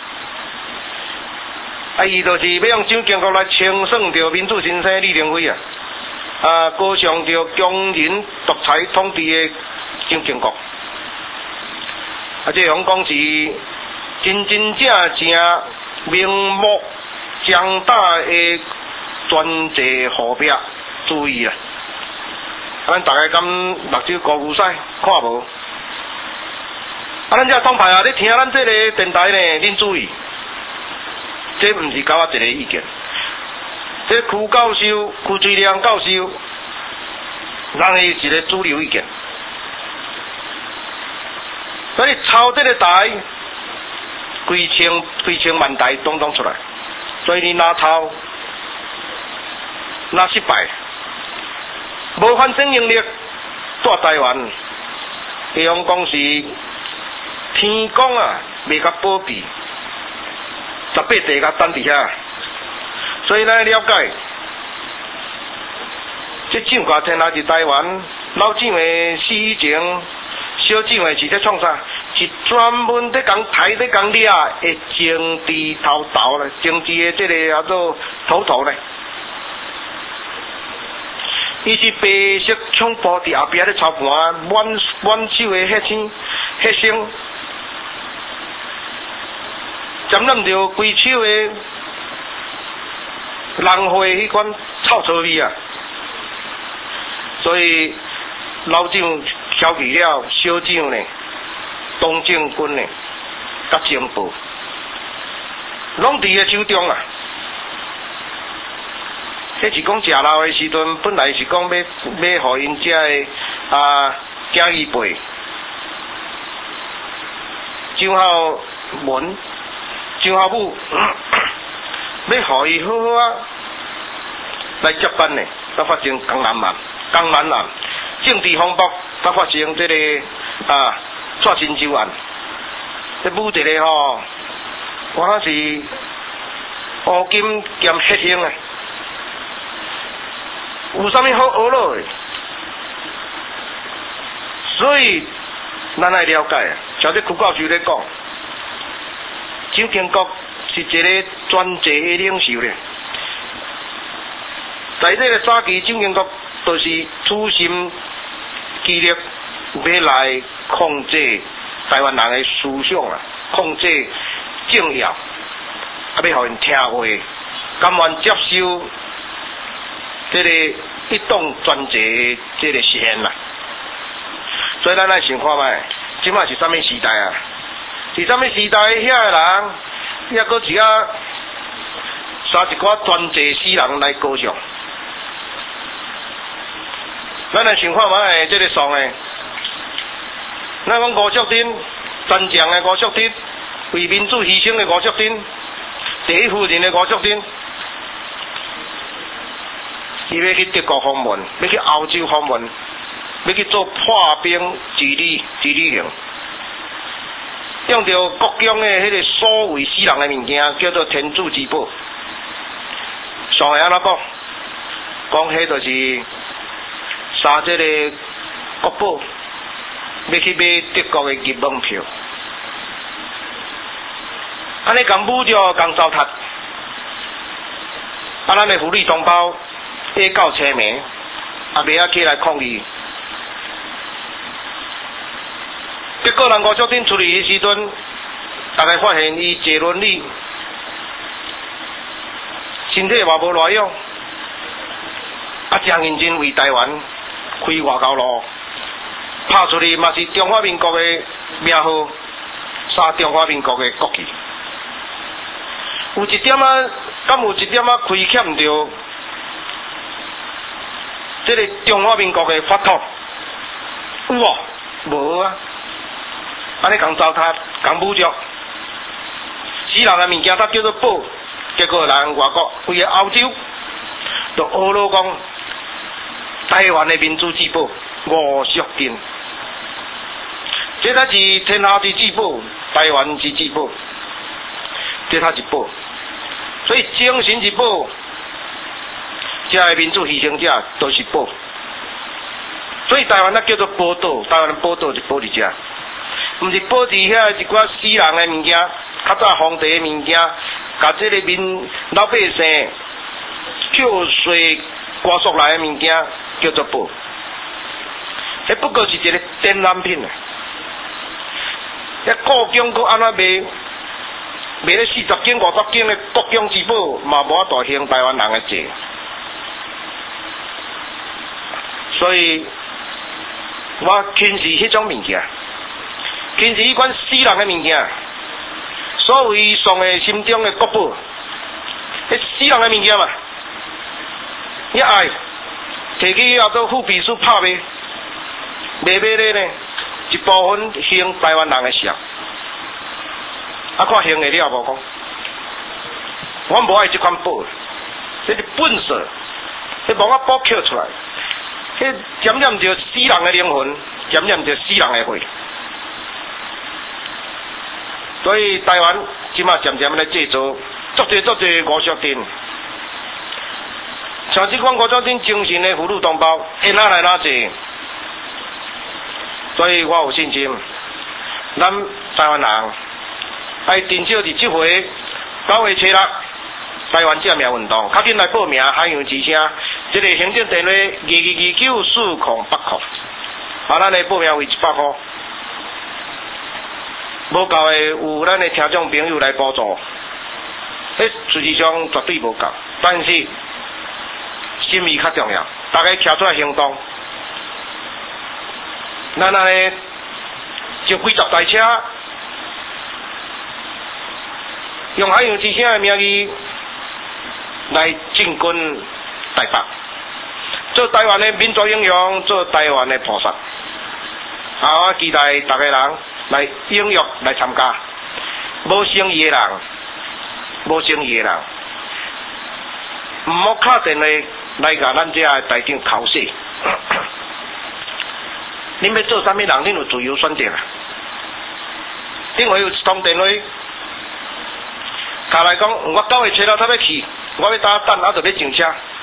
啊，伊就是要用蒋经国来清算着民主新生李登辉啊，啊，高尚着强人独裁统治的蒋经国。啊，这样讲是真真正正明目张胆的。专制虎票注意啊！咱大家敢目睭高牛屎看无？啊，咱这党派啊，你听咱这个电台呢，恁注意，这毋是甲我一个意见，这区教授、区水良教授，人的一个主流意见。所以抄这个台，几千几千万台统统出来，所以你哪抄？若失败，无反省能力，带台湾，比方讲是天公啊，未甲保庇，十八地甲等伫遐，所以咱了解，这蒋介石若是台湾，老蒋的死以前，小蒋的是咧创啥？是专门咧讲台咧讲掠的政治头头咧，政治的这个叫做头头咧。伊是白色枪包伫后壁咧操盘，满满手的血清血腥，沾染着规手的人血迄款臭臭味啊！所以老蒋挑起了小蒋呢，东正军呢，甲情报，拢伫个手中啊！ 迄是讲食老的时阵，本来是讲要要互因遮的啊囝儿辈，张孝文、张孝武，要互伊好好啊来接班呢，才发生江南案、江南案、政治风波，才发生这个啊蔡新洲案。这武一个吼，我那是乌金兼血腥啊！有啥物好学落的？所以咱来了解啊，像这区教授咧讲，蒋经国是一个专制的领袖咧。在这个早期，蒋经国就是处心积虑要来控制台湾人的思想啊，控制政要，啊，要互因听话，甘愿接受这个一党专制的这个实现啦。所以咱来想看卖，即摆是啥物时代啊？是啥物时代？遐个人，抑搁是啊，杀一寡专制死人来高尚。咱来想看卖，这个上诶，咱讲吴淑珍，战将诶吴淑珍，为民主牺牲诶吴淑珍，第一夫人诶吴淑珍，伊要去德国访问，要去欧洲访问，要去做破冰之旅之旅行，用着国疆诶迄个所谓死人诶物件，叫做天主之宝。上会安怎讲？讲迄就是杀这个国宝，要去买德国诶入门票。安尼共侮辱、共糟蹋，啊，咱诶妇女同胞下到车暝，也袂晓起来抗议。结果人吴淑珍出去诶时阵，大家发现伊坐轮椅，身体嘛无偌用，啊，真认真为台湾开外交路，拍出去嘛是中华民国诶名号，杀中华民国诶国旗。有一点啊，敢有一点啊亏欠着这个中华民国的法统？有无？无啊！安尼共糟蹋，共侮辱，死人的物件，他叫做宝，结果人外国规个欧洲，就学了讲台湾的民主之宝吴淑珍，这才是天下之至宝，台湾之至宝。这才是宝，所以精神是宝，这个民主牺牲者都是宝。所以台湾那叫做宝岛，台湾的宝岛是宝伫遮，毋是宝伫遐一寡死人的物件，较早皇帝的物件，甲这个民老百姓扣税刮缩来的物件叫做宝。迄不过是一个展览品啊！遐故宫阁安怎卖？卖咧四十斤、五十斤的国疆之宝，嘛无法度兴台湾人的济。所以，我轻视迄种物件，轻视迄款死人的物件。所谓上的心中的国宝，迄死人的物件嘛，一爱摕去后做副秘书拍卖，卖卖咧呢，一部分兴台湾人的相。啊，看行会了无讲？我无爱这款宝，这是本色，迄无我宝捡出来，迄沾染着死人的灵魂，沾染着死人的血。所以台湾即马渐渐来制造足侪足侪吴淑珍，像即款吴淑珍精神的妇女同胞，会哪来哪济？所以我有信心，咱台湾人。爱至少伫即回九月初六台湾正名运动，较紧来报名海洋之声，这个行政电话二二二九四零八块，啊，咱的报名费一百块，无够的有咱的听众朋友来补助，迄实际上绝对无够，但是心意较重要，大家徛出来行动，咱安尼就几十台车。用海洋之声的名义来进军台北，做台湾的民族英雄，做台湾的菩萨。啊，我期待大家人来踊跃来参加，无诚意的人，无诚意的人，唔好敲电话来甲咱这个台长口说。恁要做啥物人，恁有自由选择啊！顶回有一通电话，卡来讲，我九月七号才要去，我要打等，啊，就要上车。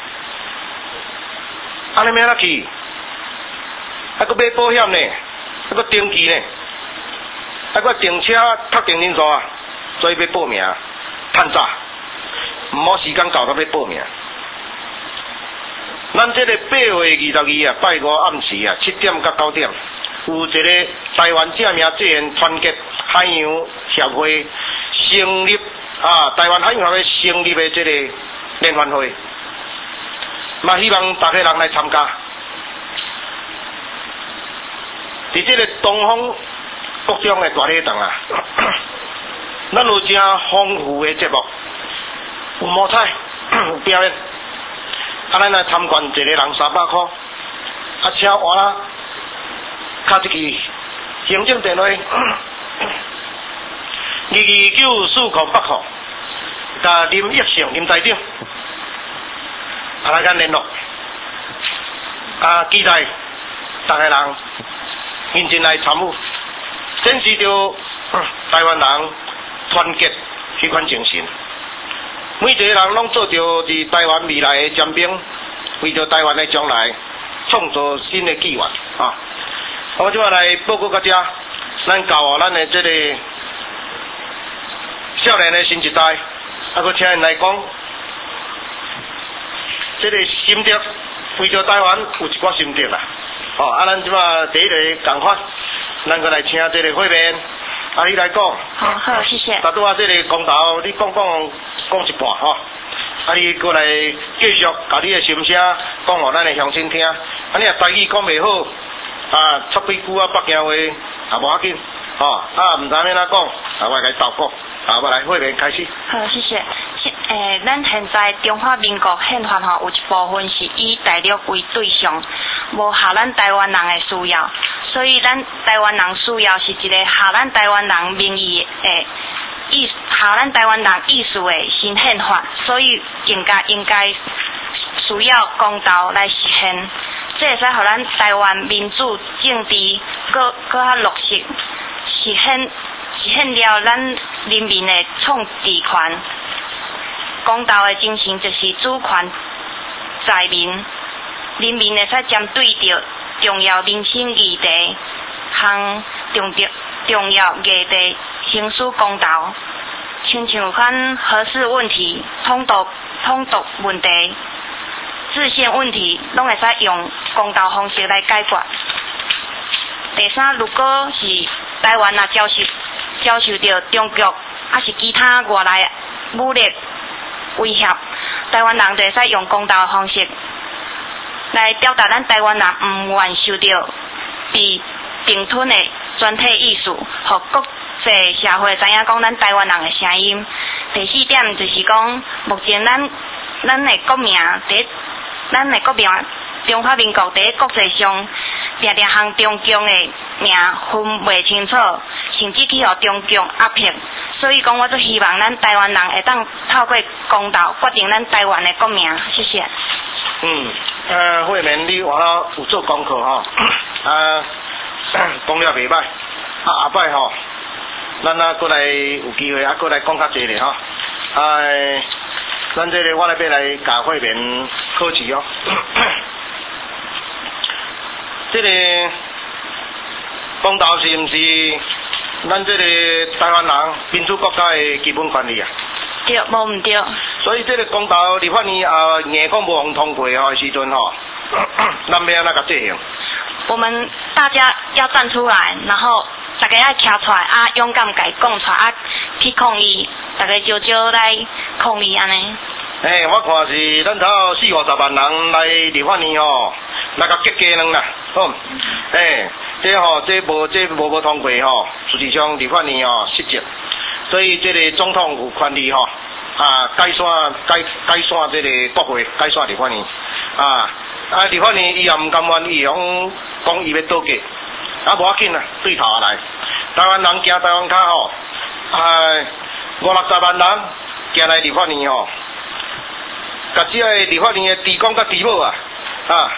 安尼要哪去？还佫买保险呢，还佫登记呢，还佫订车确定人数啊，所以要报名，趁早，毋好时间到才要报名。咱这个八月二十二啊，拜五暗时啊，七点到九点，有一个台湾正名自然团结海洋协会成立啊，台湾海洋协会成立的这个联欢会，嘛希望大家人来参加。伫这个东方各种的大礼堂啊，咱有真丰富的节目，有舞彩，有表演。啊，咱来参观一个人三百块，啊，请我啦，敲一支行政电话，二二九四空八空，甲林益成林台长，啊来咱联络，啊期待大家人认真来参与，展示着台湾人团结迄款精神。每一个人拢做着伫台湾未来的尖兵，为着台湾的将来创造新的纪元啊！我即摆来报告到遮，咱教学咱的这个少年的新一代，啊，佮请因来讲，这个心得为着台湾有一寡心得啦。哦，啊，咱即摆第一个共款，咱佮来请这个会面，啊，你来讲。 好，好，谢谢。 大拄啊，这个公道，你讲讲。讲一半吼，啊你过来继续把你的心声讲互咱的乡亲听，啊你若台语讲袂好，啊插几句啊北京话也无要紧，吼啊毋知要哪讲，啊我来投稿，啊我来会面开始。 好，谢谢。诶，咱现在中华民国宪法吼有一部分是以大陆为对象，无合咱台湾人的需要，所以咱台湾人需要是一个合咱台湾人民意诶。意合咱台湾人意思的新宪法，所以应该应该需要公道来实现，这会使互咱台湾民主政治搁搁较落实，实现实现了咱人民的创治权。公道的精神就是主权在民，人民会使针对着重要民生议题，向重要重要议题行使公道，亲像款核事问题、统独统独问题、制宪问题，拢会使用公道方式来解决。第三，如果是台湾啊遭受遭受到中国还是其他外来武力威胁，台湾人就会使用公道的方式来表达咱台湾人唔愿受到被并吞的全体意思，互国际社会知影讲咱台湾人的声音。第四点就是讲，目前咱咱的国名伫咱的国名中华民国伫国际上定定向中共的名分袂清楚，甚至去互中共压迫。所以讲，我就希望咱台湾人会当透过公道决定咱台湾的国名。谢谢。 嗯，呃，慧明，你话了有做功课吼，啊，讲了袂歹，啊后摆吼，咱啊过来有机会啊过来讲较济咧吼，哎，咱这个我来要来甲慧明考试哦，这个公道是毋是咱这个台湾人民主国家的基本权利啊？ 对，无毋对。 所以这个公道立法院啊，硬讲无通通过吼的时阵吼，咱要安怎甲执行？ 我们大家要站出来，然后大家要站出来啊，勇敢甲伊讲出来啊，去抗议，大家招招来抗议安尼。 诶、欸，我看是咱头四五十万人来立法院吼，来甲结加人啦，吼。诶、欸，这吼、喔、这无这无无通过吼，实际上立法院吼失职，所以这个总统有权利吼， 啊改选改改选这个国会，改选立法院啊啊立法院伊也唔甘愿，伊讲讲伊要倒架，啊无要紧啊，对头啊来，台湾人行台湾卡吼，哎五六十万人行来立法院吼，甲即个立法院的地公甲地母啊啊，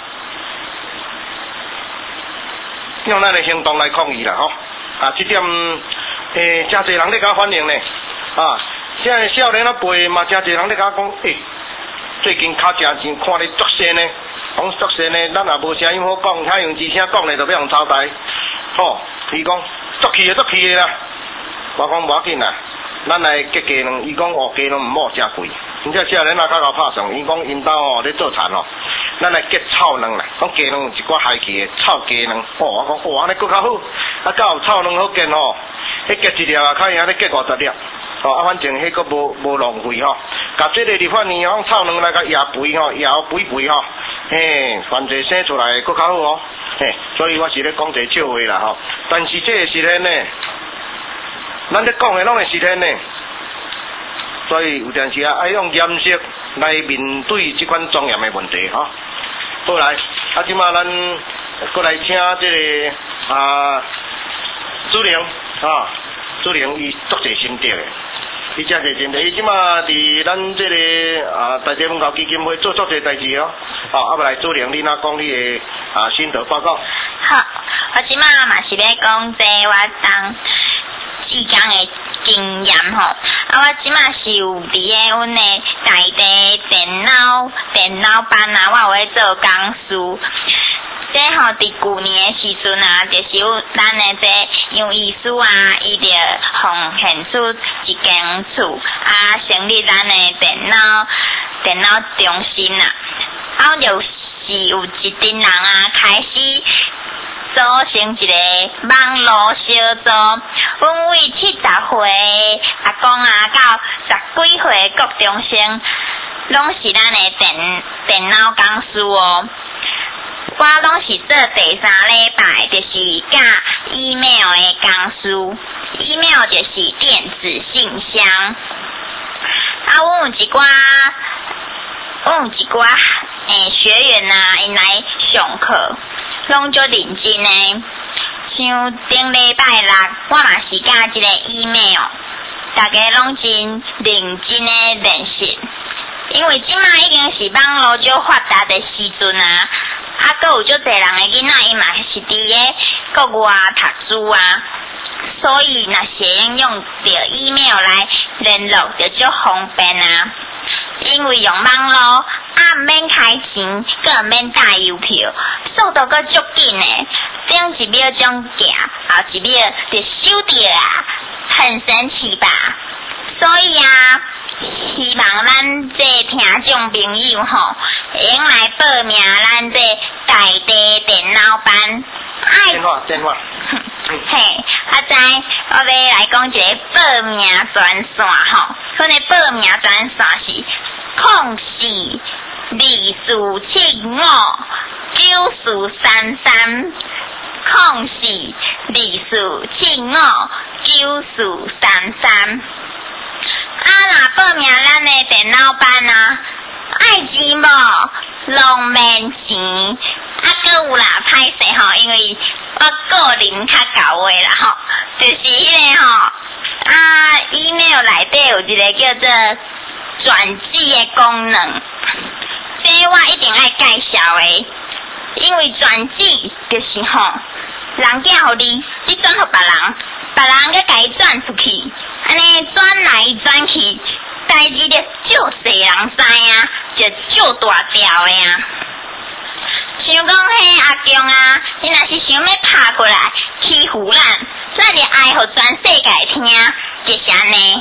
用咱的行动来抗议啦吼，啊这点诶真侪人咧甲反映呢，啊。现在少年啊背嘛，真侪人咧甲讲，诶、欸，最近较真真看咧作甚呢，讲作甚呢，咱也无声音好讲，遐用之声讲咧就要用交代，吼，伊讲作气的作气的啦，我讲无要紧啦，咱来结价两，伊讲哦价两毋好真贵，而且少年啊较甲拍算，伊讲因兜哦咧做田哦，咱来结草两啦，讲价两有一寡海奇的草价两，哦我讲哇安尼佫较好，啊甲有草两好结吼，迄结一粒啊，较用安尼结五十粒。哦，啊，反正迄个无无浪费吼，甲这个立法院用草卵来甲压肥吼，压肥肥吼，嘿，繁殖生出来佫较好哦，嘿，所以我是咧讲一个笑话啦吼，但是这个实现呢，咱咧讲的拢是实现呢，所以有阵时啊，爱用严肃来面对这款庄严的问题吼。好来，啊，即马咱过来请这个啊主任啊。主任伊足侪心得的，伊真侪心得，伊即马伫咱即个啊大地文教基金会做足侪代志哦。哦，啊，来主任，你若讲你的啊心得报告。 好，我即马嘛是咧讲这我当志工的经验吼，啊，我即马是有伫咧阮的大地电脑电脑班啊，我有咧做讲师。这吼伫旧年的时阵啊，就是有咱的这杨医师啊，伊就奉献出一间厝啊，成立咱的电脑电脑中心啊，啊就是有一群人啊，开始组成一个网络小组，阮为七十岁阿公啊到十几岁国中生，拢是咱的电电脑讲师哦。我拢是做第三礼拜，就是教 email 的讲师 ，email 就是电子信箱。啊，阮有一寡，阮有一寡诶学员啊，因来上课，拢足认真诶。像顶礼拜六，我嘛是教一个 email， 大家拢真认真诶练习。因为即马已经是网络足发达的时阵啊。啊，阁有足侪人的囡仔，伊嘛是伫咧国外读书啊，所以若是用着 email 来联络，就足方便啊。因为用网络啊，毋免开钱，阁毋免带邮票，速度阁足紧诶，顶一秒钟行，后一秒就收着啊，很神奇吧？所以啊。希望咱这听众朋友吼，会用来报名咱这大地电脑班。 电话电话。 嘿，啊知，我要来讲一个报名专线吼，阮的报名专线是空四二四七五九四三三，空四二四七五九四三三。啊，若报名咱的电脑班啊，爱钱无？拢免钱。啊，阁有啦，歹势吼，因为我个人较高的啦吼，就是迄个吼，啊 ，email 内底有一个叫做转寄的功能，这我一定爱介绍的，因为转寄就是吼，人寄互你，你转互别人，别人佮甲伊转出去。安尼转来转去，代志就少细人知啊，就少大条的啊。像讲迄阿强啊，你若是想要拍过来欺负咱，咱就爱互全世界听，就是安尼。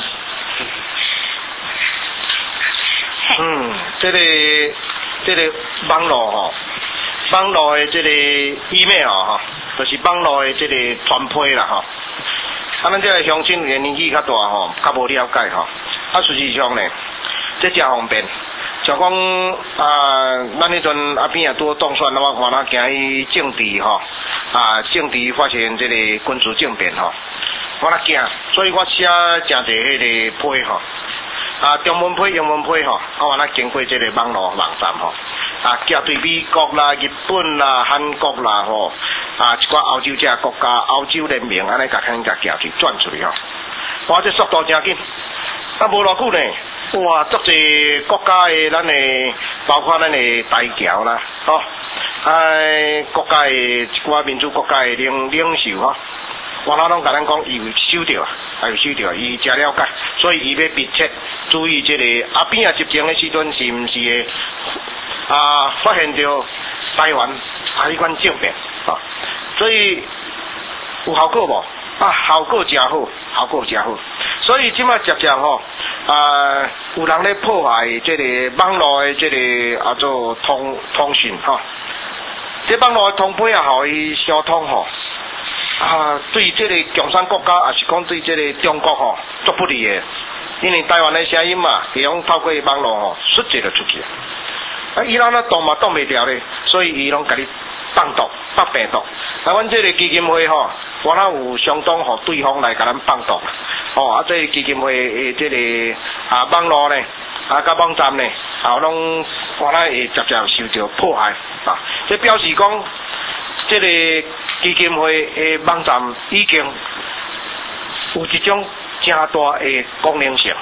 嗯，这个这个网络吼，网络的这个 email 吼，就是网络的这个传播啦吼。啊，咱这个乡亲年纪较大吼，较无了解吼。啊，事实上呢，这真方便。像讲啊，咱迄阵阿边也拄当选，我我那行去政治吼，啊，政治发生这个军事政变吼，我那惊，所以我写真侪迄个批吼。 啊中文配、英文配吼，我完了经过这个网络网站吼，啊，寄对美国啦、日本啦、韩国啦吼，啊一寡欧洲这国家、欧洲联盟安尼甲肯甲寄去转出去吼，哇，这速度真紧，啊无偌久呢。哇，足侪国家的咱的，包括咱的台侨啦，吼，哎，国家的一寡民主国家的领领袖吼，我老拢甲咱讲，伊有收到，啊有收到，伊真了解，所以伊要密切注意这个啊边啊执政的时阵是毋是会啊发现到台湾啊迄款政变，啊，所以有效果无？啊，效果真好，效果真好。所以即摆渐渐吼，啊，有人咧破坏即个网络的即个啊做通通讯吼，即网络的通配啊，互伊相通吼，啊，对即个共产国家，也是讲对即个中国吼，足不利的。因为台湾的声音嘛，会用透过网络吼，xuất入了出去。啊，伊人咧挡嘛挡袂掉咧，所以伊拢甲你放毒、放病毒。台湾即个基金会吼，我若有相当互对方来甲咱放毒。哦，啊，这基金会诶，这个啊网络呢，啊甲网站呢，啊拢我咱会渐渐受到破坏啊。这表示讲，这个基金会诶网站已经有一种正大诶功能性。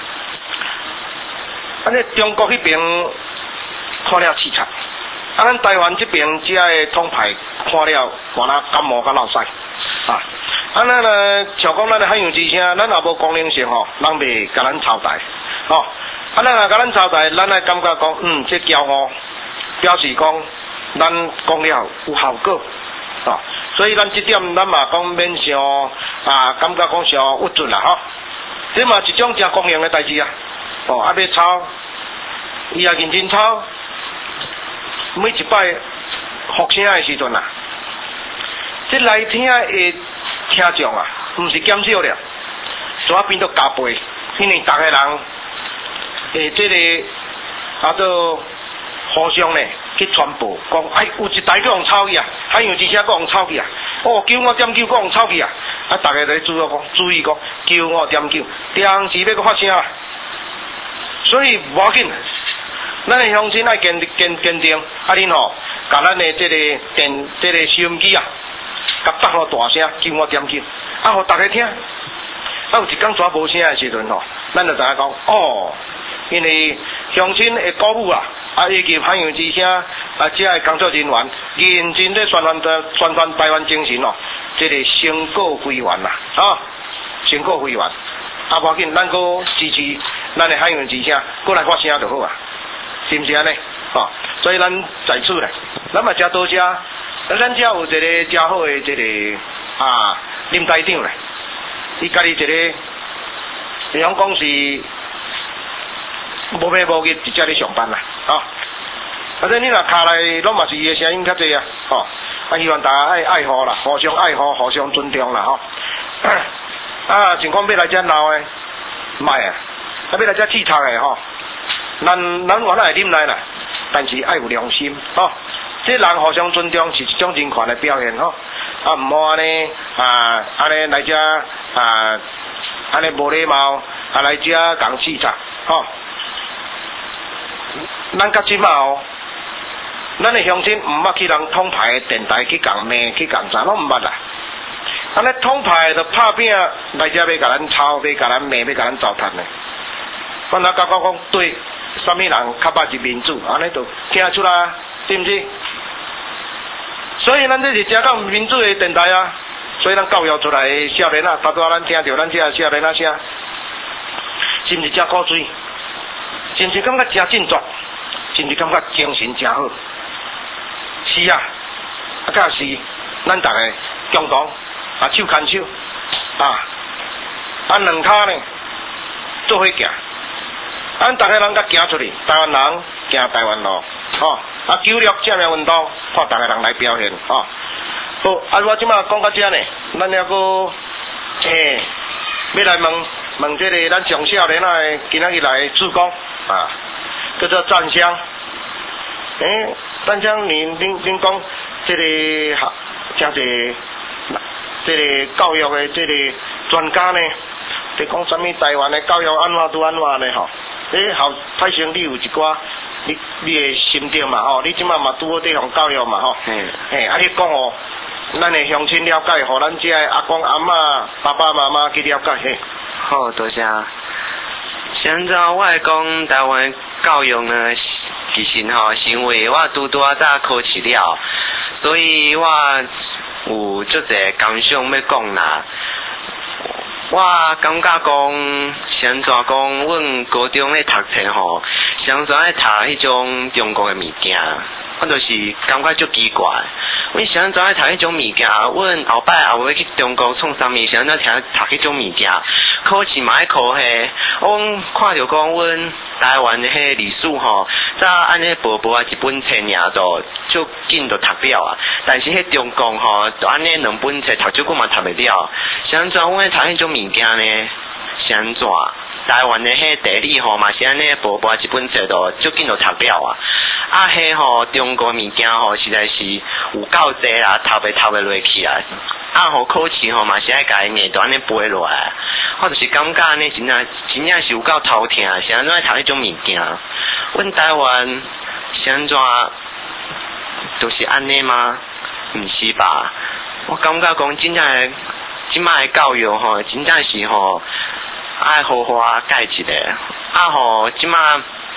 啊，这中国迄边看了凄惨，啊，咱台湾这边只个统派看了，我那感冒甲落屎啊。啊，咱呢，像讲咱的海洋之声，咱也无功能性吼，人袂甲咱抄台，吼、哦。啊，咱若甲咱抄台，咱来感觉讲，嗯，这骄傲，表示讲咱讲了有效果，哦。所以咱这点咱嘛讲免想啊，感觉讲想郁卒啦，吼、哦。这嘛一种真公平的代志啊，哦，啊要抄，伊也认真抄，每一摆复声的时阵啊，这来听的。听众啊，毋是减少了，煞变到加倍，因为逐个人诶，这个啊做互相呢去传播，讲哎有一台佫用抄去啊，海洋之声佫用抄去啊，哦九五点九佫用抄去啊，啊逐个在注意讲，注意讲九五点九，当时要佫发声啊，所以无要紧，咱的乡亲爱坚坚坚定，啊恁吼，甲咱的这个电这个收音机啊。甲放好大声，九五点九，啊，互大家听。啊，有一天煞无声的时阵吼，咱就知影讲，哦，因为乡亲的鼓舞啊，啊，以及海洋之声啊，遮个工作人员认真咧宣传着宣传台湾精神哦，这个成果辉煌啦，啊，成果辉煌。啊，无要紧，咱搁支持咱的海洋之声，搁来发声就好啊，是毋是安尼？哦，所以咱在此咧，咱嘛真多谢。咱遮有一个真好的这个啊林台长咧，伊家己一个，比方讲是无眠无日伫遮咧上班啦，啊，反正你若卡来拢嘛是伊的声音较济啊，吼、哦，啊希望大家爱爱护啦，互相爱护，互相尊重啦，吼、哦，啊，情况要来遮闹的，唔系啊，啊要来遮刺杀的吼，咱咱原来会忍耐啦，但是爱有良心，吼、哦。这人互相尊重是一种人权的表现吼，啊唔好安尼啊安尼来遮啊安尼无礼貌啊来遮讲刺杀吼，咱甲即马哦，咱的乡亲毋捌去人统派的电台去讲骂去讲啥，拢毋捌啦。安尼统派就拍拼来遮要甲咱吵，要甲咱骂，要甲咱糟蹋呢。阮阿甲讲讲对，啥物人较捌是民主，安尼就听得出来，是毋是？所以咱这是正讲民主的电台啊，所以咱教育出来的少年啊，大多咱听到咱这少年啊声，是毋是真古锥？是毋是感觉真振作？是毋是感觉精神真好？是啊，啊，假是咱逐个共同啊手牵手啊，啊两骹呢做伙行，咱逐个人甲行出去，台湾人行台湾路，吼、哦。啊，九六正面运动，看逐个人来表现，吼、哦。好，啊，我即马讲到遮呢，咱还阁诶，要来问问这个咱上少年啊，今仔日来主讲啊，叫做湛香。诶，湛香，您您您讲这个真侪这个教育的这个专家呢， 就讲什么台湾的教育安怎拄安怎呢吼？你后歹生你有一寡你你的心得嘛吼，你即马嘛拄好这项教育嘛吼， 嗯， 嘿，啊你讲哦，咱的乡亲了解，互咱这的阿公阿嬷、爸爸妈妈去了解嘿。 好，多谢。现在我来讲台湾教育呢，其实吼是因为我拄拄啊早考试了，所以我有足侪感想要讲啦。我感觉讲，现在讲阮高中咧读册吼，现在咧读迄种中国的物件，我就是感觉足奇怪。阮现在咧读迄种物件，阮后摆也要去中国创啥物，现在听读迄种物件，考试嘛爱考迄，我看着讲阮台湾的迄历史吼，早安尼薄薄啊一本册尔就足紧就读了啊，但是迄中国吼，就安尼两本册读足久嘛读袂了。现在阮读迄种物件呢，是安怎？台湾的迄地理吼嘛是安尼薄薄一本册就足紧就读了啊。啊，迄吼中国物件吼实在是有够济啦，读袂读袂落去啊。啊，吼考试吼嘛是爱家硬就安尼背落来。我就是感觉安尼真正真正是有够头疼，是安怎读迄种物件？阮台湾是安怎都是安尼吗？毋是吧？我感觉讲真正的即摆的教育吼，真正是吼爱好好啊改一下。啊吼，即摆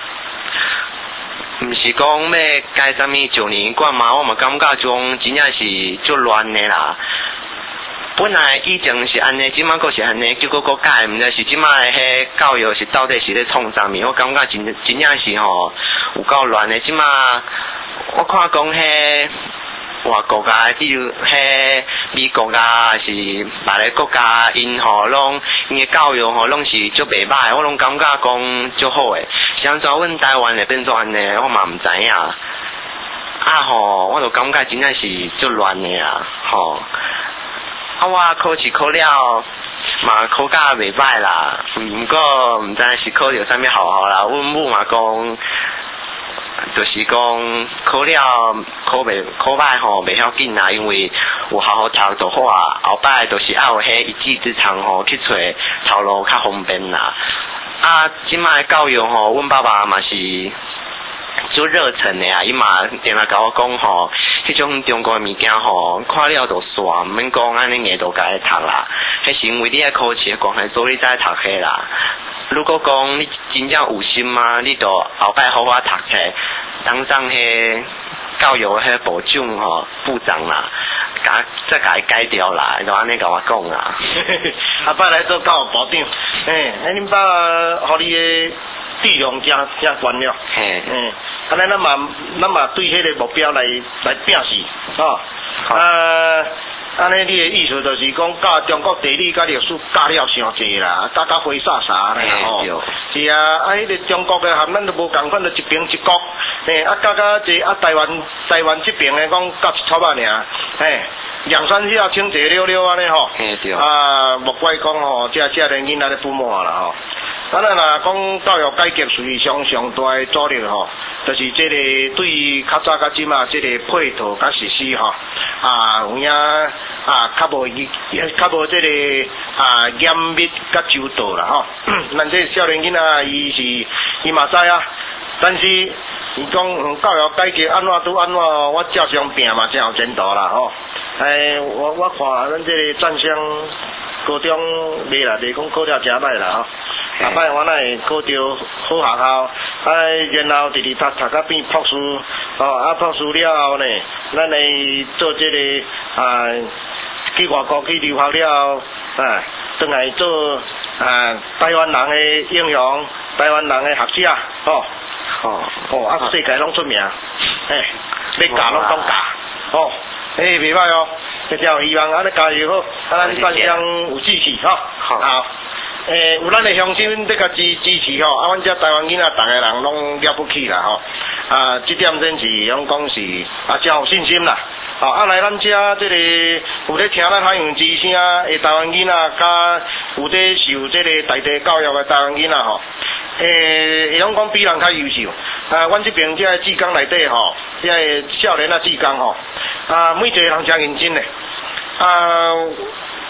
毋是讲要改啥物九年冠嘛，我嘛感觉种真正是足乱的啦。本来以前是安尼，即摆佫是安尼，结果佫改，毋知是即摆的迄教育是到底是咧创啥物？我感觉真真正是吼有够乱的。即摆我看讲迄外国啊，比如迄美国啊，是别个国家，因吼拢因的教育吼拢是足袂歹，我拢感觉讲足好诶。像像阮台湾会变做安尼，我嘛毋知影。啊吼，我就感觉真正是足乱的啊，吼。啊，我考试考了，嘛考甲袂歹啦，毋过毋知是考着啥物好好啦。阮母嘛讲，就是讲考了考袂考歹吼，袂要紧啦，因为有好好读就好啊。后摆就是爱有迄一技之长吼，去找头路较方便啦。啊，即摆教育吼，阮爸爸嘛是足热忱的啊，伊嘛定来甲我讲吼，迄种中国的物件吼，看了就煞，毋免讲安尼硬都该读啦。迄是因为你爱考试的关系，所以你才读迄啦。如果讲你真正有心嘛，你就后摆好好读册，当上迄教育的迄部长吼部长啦，甲再甲伊改掉啦，就安尼甲我讲啦。 后摆来做教育部长，嘿，哎，恁爸互你的志向真真悬了， 嘿， 嗯，安尼咱嘛咱嘛对迄个目标来来拼死，吼，啊。安尼你的意思就是讲，教中国地理甲历史教了伤济啦，教到灰煞煞咧吼。是啊，啊，迄个中国的含咱都无共款，就一边一国，嘿，啊，教到这啊台湾台湾这边的讲教一撮仔尔，嘿，两三下清济了了安尼吼。 嘿对。 啊，莫怪讲吼，这这个囡仔咧不满啦吼。咱若讲教育改革是上上大的阻力吼，就是这个对较早较即嘛，这个配套甲实施吼，啊有影啊较无较无这个啊严密甲周到啦吼。咱这少年囡仔伊是伊嘛知啊，但是伊讲教育改革安怎拄安怎，我照常拼嘛真有前途啦吼。哎，我我看咱这个湛江高中袂啦，袂讲考了真歹啦吼。后摆我乃考着好学校，哎，然后直直读读到变博士，哦，啊博士了后呢，咱来做这个啊，去外国去留学了，啊，转来做啊台湾人的英雄，台湾人的学者，吼，哦，哦，啊世界拢出名，嘿，要教拢讲教，哦，诶，袂歹哦，一条希望安尼加油好，啊咱湛江有志气，吼，好。诶，有咱的乡亲在甲支支持吼，啊，阮遮台湾囡仔，逐个人拢了不起啦吼，啊，这点真是拢讲是啊，真有信心啦，吼，啊来咱遮这个有咧听咱海洋之声的台湾囡仔，甲有咧受这个在地教育的台湾囡仔吼，诶，会拢讲比人较优秀，啊，阮这边遮志工内底吼，遮个少年啊志工吼，啊，每一个人真认真嘞，啊。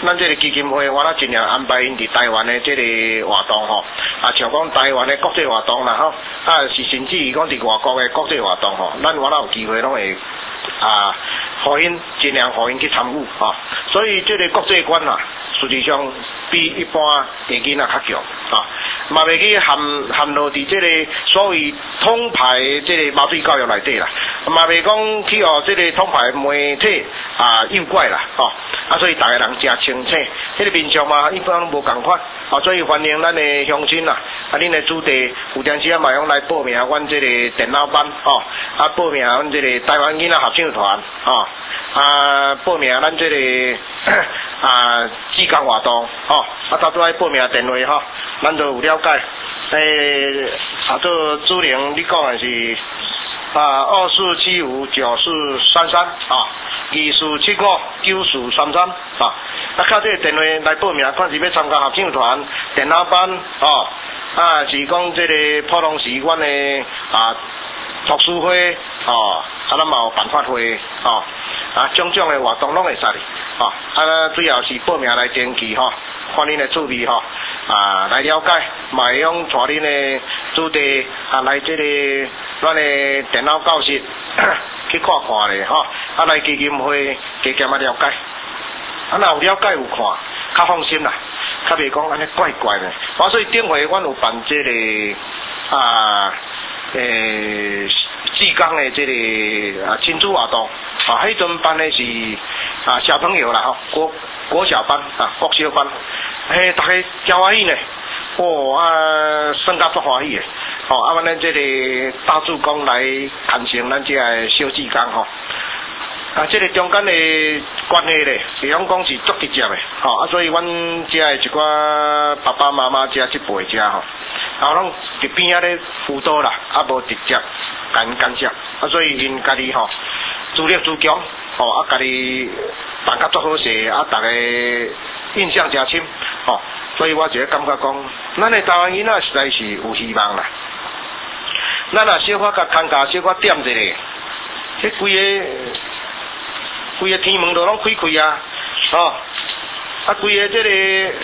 咱这个基金会，我咧尽量安排因伫台湾的这个活动吼，啊，像讲台湾的国际活动啦吼，啊是甚至于讲伫外国的国际活动吼，咱我若有机会拢会啊，互因尽量互因去参与吼，所以这个国际观啊，实际上比一般的囡仔较强啊，嘛袂去含含落伫这个所谓统派这个麻醉教育内底啦，嘛袂讲去互这个统派媒体啊诱拐啦吼。啊，所以大家人真清楚，迄个面相嘛，一般拢无共款，啊，所以欢迎咱的乡亲啦，啊，恁的子弟有阵时啊，嘛用来报名阮这个电脑班，哦，啊，报名阮这个台湾囡仔合唱团，哦，啊，报名咱这个啊志工活动，哦，啊，到拄爱报名电话吼，咱都有了解，诶，啊，做主任你讲的是啊，二四七五九四三三，啊。二四七五九四三三啊，啊靠这个电话来报名，看是要参加合唱团、电脑班哦，啊是讲这个普通时阮的啊读书会哦，啊咱嘛有办法会哦，啊种种的活动拢会使哩，哦，啊主要是报名来登记吼，看恁的趣味吼，啊来了解，嘛会用带恁的子弟啊来这个咱的电脑教室。去看看咧吼，啊来基金会加减啊了解，啊若有了解有看，较放心啦，较袂讲安尼怪怪咧。啊，所以顶回阮有办这个啊诶志工的这个啊亲子活动，啊迄阵办的是啊小朋友啦吼，国国小班啊国小班，嘿大家真欢喜呢，哦啊算甲足欢喜的。哦，啊，阮咱这个大主公来完成咱这个小志工吼，啊，这个中间的关系咧，是讲讲是足直接的，吼、哦，啊，所以阮这个一寡爸爸妈妈这这辈这吼，啊，拢伫边仔咧辅导啦，啊，无直接干干涉，啊，所以因家己吼自立自强，吼、哦，啊，家己办甲足好势，啊，大家印象真深，吼、哦，所以我就感觉讲，咱的台湾囡仔实在是有希望啦。咱若小可甲参加，小可点一下，迄规个规个天门都拢开开啊，哦，啊规个这个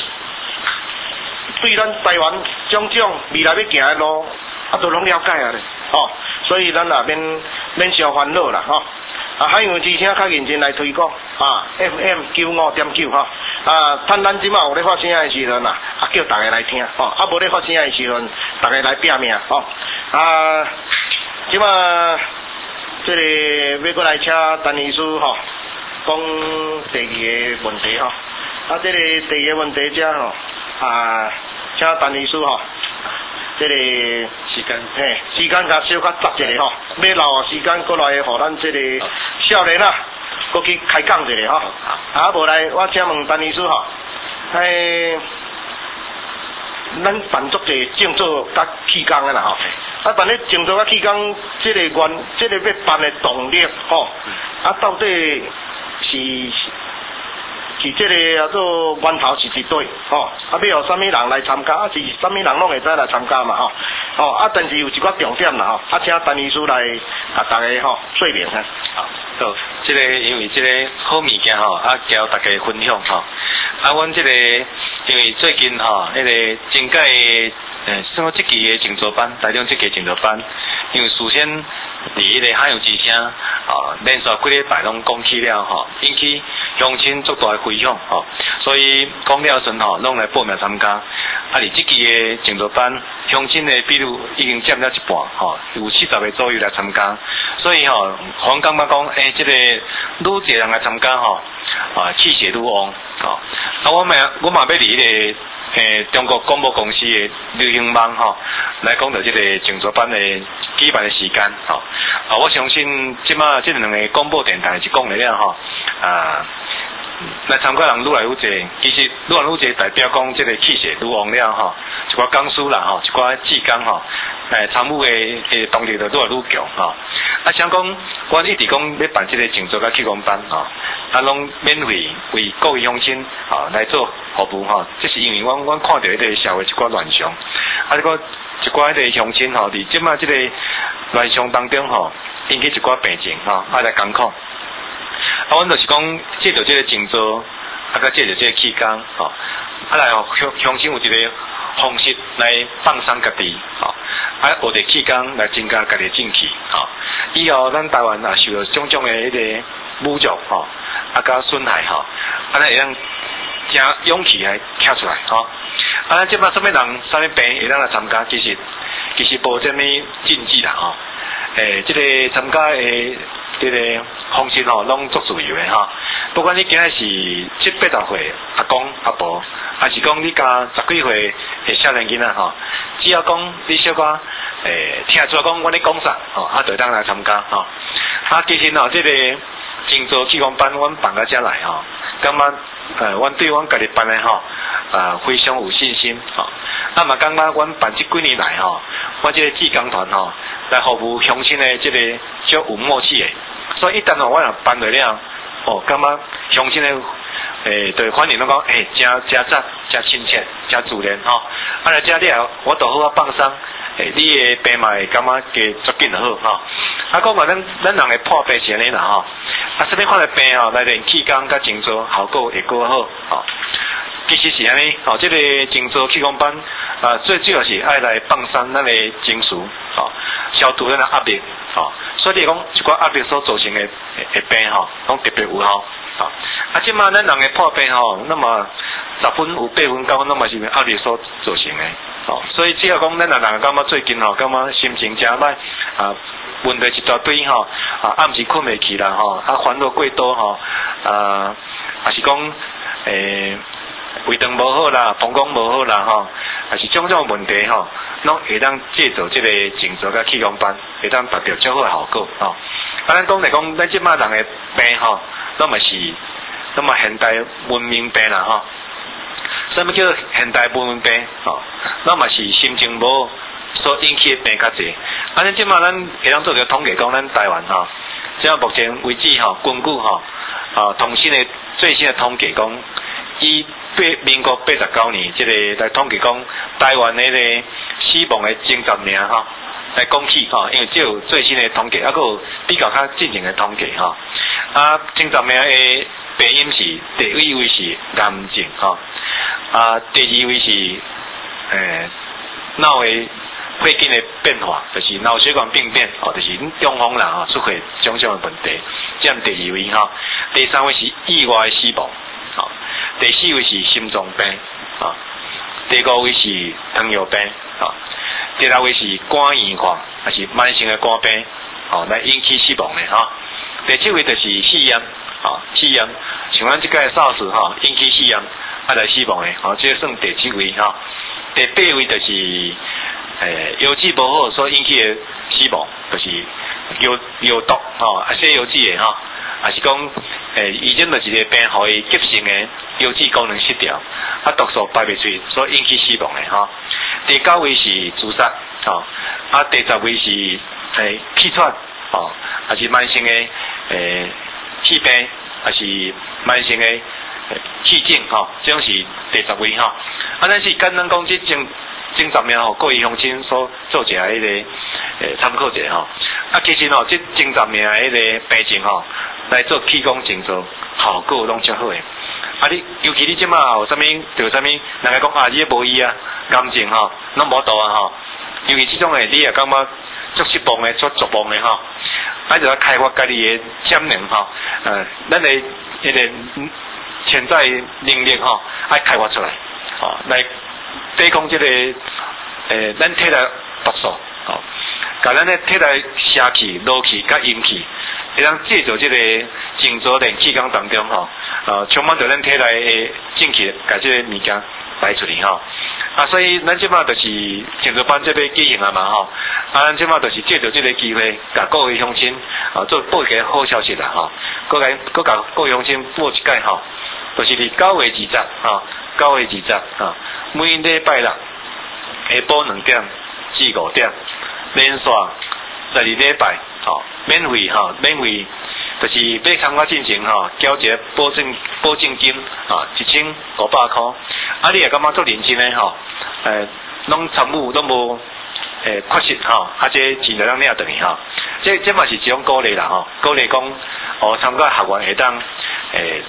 对咱台湾种种未来要行的路，啊都拢了解啊咧，哦，所以咱也免免伤烦恼啦，吼、哦，啊海洋之声较认真来推广啊 ，F M 九五点九吼，啊，趁咱即马有咧发声的时阵啊，啊叫大家来听，哦，啊无咧发声的时阵，大家来拼命，哦。啊，即马这个要过来请陈医师吼，讲第二个问题吼。啊，这个第二个问题遮吼，啊，请陈医师吼，这个时间嘿，时间较小较杂一下吼，要留时间过来互咱这个少年啊，过去开讲一下吼。啊，无来我请问陈医师吼，嘿。咱办足者静坐甲气功啊啦吼，啊办咧静坐甲气功，即个原即个要办的动力吼，啊到底是是即个叫做源头是伫对吼，啊要有啥物人来参加，啊是啥物人拢会使来参加嘛吼，哦啊但是有一寡重点啦吼，啊请陈医师来甲大家吼说明哈。 好，好，即个因为即个好物件吼，啊交大家分享吼，啊阮即个。因为最近吼，迄个增加诶，诶，什么即期诶静坐班，台中即期静坐班，因为事先伫迄个海洋之声，啊，连续几礼拜拢讲起了吼，引起乡亲足大诶回响吼，所以讲了阵吼，拢来报名参加。啊，而即期诶静坐班，乡亲诶比如已经占了一半吼，有四十个左右来参加，所以吼，我感觉讲，诶，即、这个愈侪人来参加吼。啊，气血愈旺，哦，啊，我嘛我嘛要离迄个诶中国广播公司的流行网吼，来讲到即个静坐班的举办的时间，吼、哦，啊，我相信即马即两个广播电台是讲了了吼，啊，来参加人愈来愈侪，其实愈来愈侪代表讲即个气血愈旺了吼，一寡讲师啦吼，一寡志工吼，诶，参与的诶动力就愈来愈强吼。啊，想讲，阮一直讲要办即个静坐甲气功班吼，啊，拢免费为各位乡亲吼来做服务吼，这是因为阮阮看到迄个社会一寡乱象，啊，这个一寡迄个乡亲吼，伫即马即个乱象当中吼，引起一寡病情吼，啊来艰苦。啊，阮就是讲借着即个静坐，啊啊，甲借着这个期间吼，啊来乡乡亲有一个方式来放松家己吼，啊学伫期间来增加家己正气吼。以后咱台湾也受到种种的迄个侮辱吼，啊甲损害吼，啊咱会当真勇气来跳出来吼。啊，咱即摆什么人、什么病会当来参加，其实其实无什么禁忌啦吼。诶，即、这个参加诶，即个方式吼，拢足自由诶吼。不管你今日是七八十岁阿公阿婆，还是讲你家十几岁诶少年囡仔吼，只要讲你小可诶听出讲阮咧讲啥吼，啊，就当来参加吼。啊，其实吼，即、这个静坐气功班，阮办到遮来吼，感觉呃，阮对阮家己办诶吼，啊，非常有信心吼。那么感觉阮办即几年来吼，阮即个志工团吼，来服务乡亲诶，即个足有默契诶。所以一旦吼，我若办落了，哦，感觉乡亲诶，诶，对反应拢讲，诶，真真赞，真亲切，真自然吼。啊，来遮了，我都好啊放松，诶，你诶病嘛会感觉加足紧就好吼。啊，讲话咱咱人诶破病是安尼啦吼。啊，什么款诶病吼，来练气功甲静坐效果会更好吼。其实是安尼，吼，即、这个静坐气功班，啊，最主要是爱来放松咱的情绪，吼，消除咱的压力，吼，所以讲一寡压力所造成的的病，吼，拢特别有效，吼。啊，即马咱人的破病，吼，那么十分有八分九分，那么是压力所造成的，吼。所以只要讲咱人人感觉最近吼，感觉心情真歹，啊，问题一大堆，吼，啊，暗时困袂去啦，吼，啊，烦恼过多，吼，啊，还是讲，诶。胃肠无好啦，膀胱无好啦，吼，还是种种问题吼，拢会当借助即个静坐甲气功班，会当达到较好诶效果吼。啊，咱讲来讲，咱即马人诶病吼，那么是那么现代文明病啦吼。什么叫现代文明病？吼，那么是心情无好所引起诶病较济。啊，咱即马咱会当做个统计讲，咱台湾吼，即马目前为止吼，根据吼啊，同新诶最新诶统计讲。以八民国八十九年，即、这个来统计讲，台湾的个死亡的前十名吼，来讲起吼，因为只有最新的统计，还有比较较进前的统计吼。啊，前十名的病因是第一位是癌症吼，啊，第二位是诶脑的血筋的变化，就是脑血管病变，哦，就是中风啦吼，出现种种的问题，占第二位吼。第三位是意外的死亡。哦，第四位是心脏病，啊、哦，第五位是糖尿病，啊、哦，第六位是肝硬化，还是慢性的肝病，哦，来引起死亡的哈、哦。第七位就是肺炎，啊、哦，肺炎，像咱即个 SARS 哈，引起肺炎啊来死亡的，哦，这算第七位哈、哦。第八位就是诶药剂无好所引起的死亡，就是药药毒，哦，啊，西药剂的哈。哦还是讲，诶，已经就是一个病，互伊急性的腰子功能失调，啊，毒素排袂出，所引起死亡的吼。第九位是自杀，吼，啊，第十位是诶气喘，吼，还是慢性的诶气病，还是慢性的气症，吼，这种是第十位吼。啊，咱是简单讲即前前十名吼，各位乡亲所做一下迄个诶参考者吼。啊，其实吼，即前十名迄个病症吼。来做气功静坐，效果拢较好诶。啊，你尤其你即马有啥物，就有啥物，人家讲啊，你无医啊，癌症吼，拢无度啊吼。尤其即种诶，你也感觉足失望诶，足绝望诶吼。啊，就要开发家己诶潜能吼，呃，咱诶迄个潜在能力吼，爱开发出来，吼，来抵抗即个诶，咱体内毒素，吼，甲咱诶体内邪气、怒气、甲阴气。会当借助这个静坐练气功当中吼，呃，充满着咱体内的正气，甲这个物件排出去吼。啊，所以咱即马就是静坐班这边举行啊嘛吼，啊，咱即马就是借助这个机会，甲各位乡亲啊做报一个好消息啦吼，各位各甲各位乡亲报一解吼，就是伫九月二十吼，九月二十啊，每礼拜六下晡两点至五点，连续十二礼拜。吼，免费吼，免费，就是要参加进行吼，交一个保证保证金啊，一千五百块。啊，你也感觉做认真诶吼，诶，拢参与拢无诶缺失吼，啊，这钱就咱领倒去吼。这这嘛是一种鼓励啦吼，鼓励讲哦，参加学员会当诶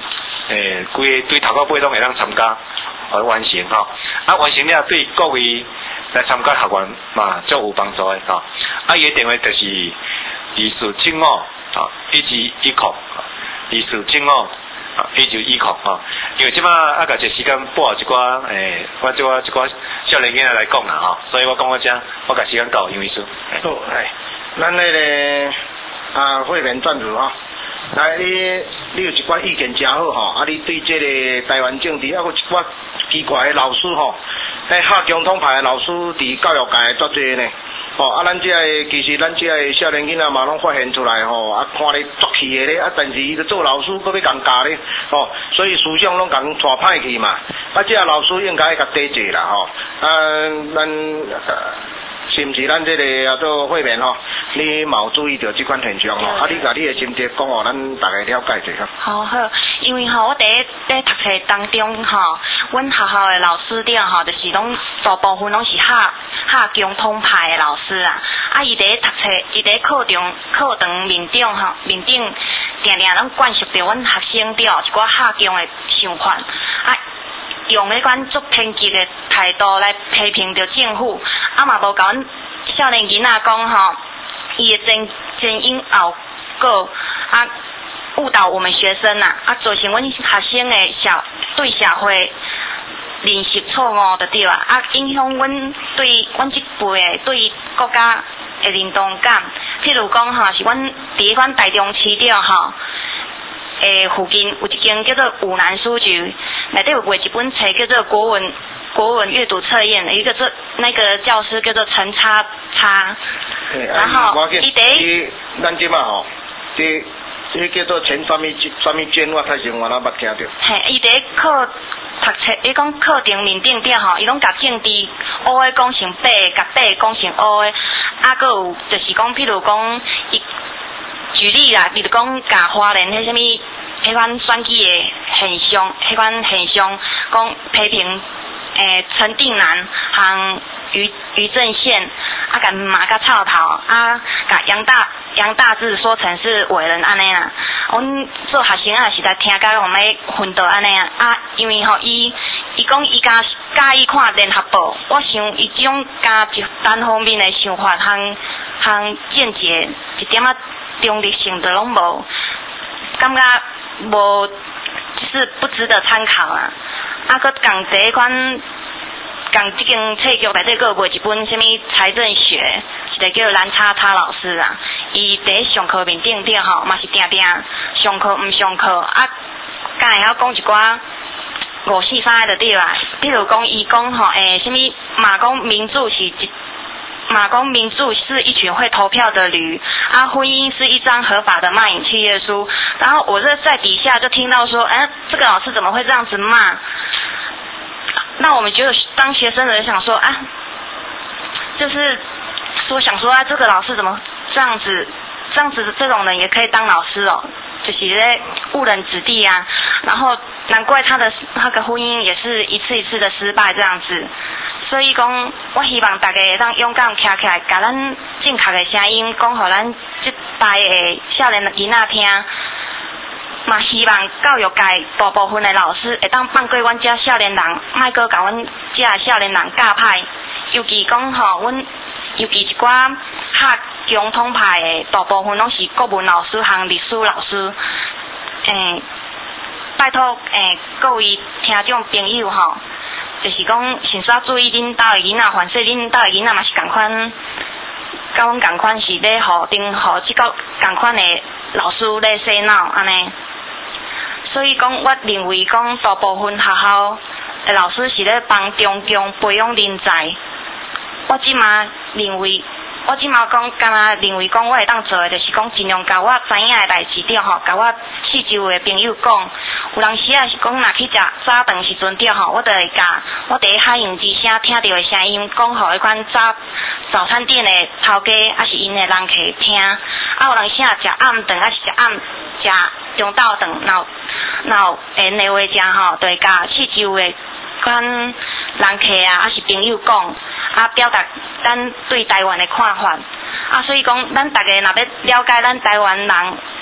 诶，规个对头到尾拢会当参加来完成吼。啊，完成了对各位来参加学员嘛，足有帮助的吼。啊，伊个电话就是二四七五啊，一九一零，二四七五啊，一九一零吼。因为即马啊，甲这时间播一寡诶，我即我一寡少年囡仔来讲啦吼，所以我讲我遮，我甲时间到，杨医师。 好，来，咱那个啊会员赞助吼。来，你你有一寡意见真好吼，啊，你对这个台湾政治，啊，有一寡奇怪的老师吼，迄下共统派的老师伫教育界足侪呢，吼，啊，咱这个其实咱这个少年囡仔嘛拢发现出来吼，啊，看咧足气的咧，啊，但是伊咧做老师搁要共教咧，吼，所以思想拢共带歹去嘛，啊，这个老师应该甲抵制啦，吼，啊，咱。呃是毋是咱这个啊做会员吼？你冇注意到这款现象吼？啊，你甲你的心得讲哦，咱大概了解一下。 好好，因为吼，我伫咧读册当中吼，阮学校的老师了吼，就是拢大部分拢是下下共统派的老师啊。啊，伊伫咧读册，伊伫咧课堂课堂面顶吼，面顶定定拢灌输着阮学生了一寡下共的想法啊。用迄款足偏激的态度来批评着政府，啊嘛无甲阮少年囡仔讲吼，伊的前前因后果啊误导我们学生啊，啊造成阮学生的社对社会认识错误就对啦，啊影响阮对阮即辈的对国家的认同感。譬如讲吼，是阮伫阮台中市了吼。诶，附近有一间叫做武南书局，内底有画一本册叫做国文国文阅读测验，一个做那个教师叫做陈叉叉，然后伊第咱即嘛吼，这这叫做前什么什么卷，我太生我哪捌听到。 嘿，伊第课读册，伊讲课程面顶顶吼，伊拢甲政治乌的讲成白，甲白讲成乌的，啊，搁有就是讲，譬如讲伊。举例啦，比如讲，甲花莲迄什么，迄款选举的现象，迄款现象，讲批评诶陈定南和于于正宪，啊，甲骂甲臭头，啊，甲杨大杨大志说成是伟人安尼啦。阮做学生啊，实在听甲往要昏倒安尼啊，啊，因为吼伊伊讲伊家介意看联合报，我想伊即种加一单方面的想法和和见解一点仔。中立性的拢无，感觉无是不值得参考啊！啊，佮共第一款，共即间册局内底佮有卖一本什么财政学，一个叫蓝叉叉老师啊，伊伫上课面顶顶吼，嘛是定定上课毋上课啊，敢会晓讲一寡五四三的就对啦。比如讲，伊讲吼，诶，什么马公民主是一。马公民主是一群会投票的驴啊，婚姻是一张合法的卖淫契约书。然后我这在底下就听到说，哎，这个老师怎么会这样子骂？那我们就当学生的人想说啊，就是说想说啊，这个老师怎么这样子，这样子这种人也可以当老师哦，就是在误人子弟啊。然后难怪他的那个婚姻也是一次一次的失败这样子。所以讲，我希望大家会当勇敢站起来，甲咱正确的声音讲，互咱这代的少年囡仔听。嘛希望教育界大部分的老师会当放过阮遮少年人，莫阁甲阮遮少年人教歹。尤其讲吼，阮尤其一寡学共统派的，大部分拢是国文老师和历史老师。诶，拜托诶各位听众朋友吼。就是讲，先煞注意恁兜的囡仔，凡说恁兜的囡仔嘛是共款，甲阮共款是咧互顶互即个共款的老师咧洗脑安尼。所以讲，我认为讲大部分学校的老师是咧帮中共培养人才。我即马认为，我即马讲，敢若认为讲，我会当做的，就是讲尽量甲我知影的代志了吼，甲我四周的朋友讲。有当时啊是讲，若去食早饭时阵了吼，我就会甲我伫海洋之声听到的声音，讲互迄款早早餐店的头家，还是因的人客听。啊，有当时啊食暗顿，还是食暗食中昼顿，然后然后诶内话食吼，就会甲四周的款人客啊，还是朋友讲，啊表达咱对台湾的看法。啊，所以讲，咱大家若要了解咱台湾人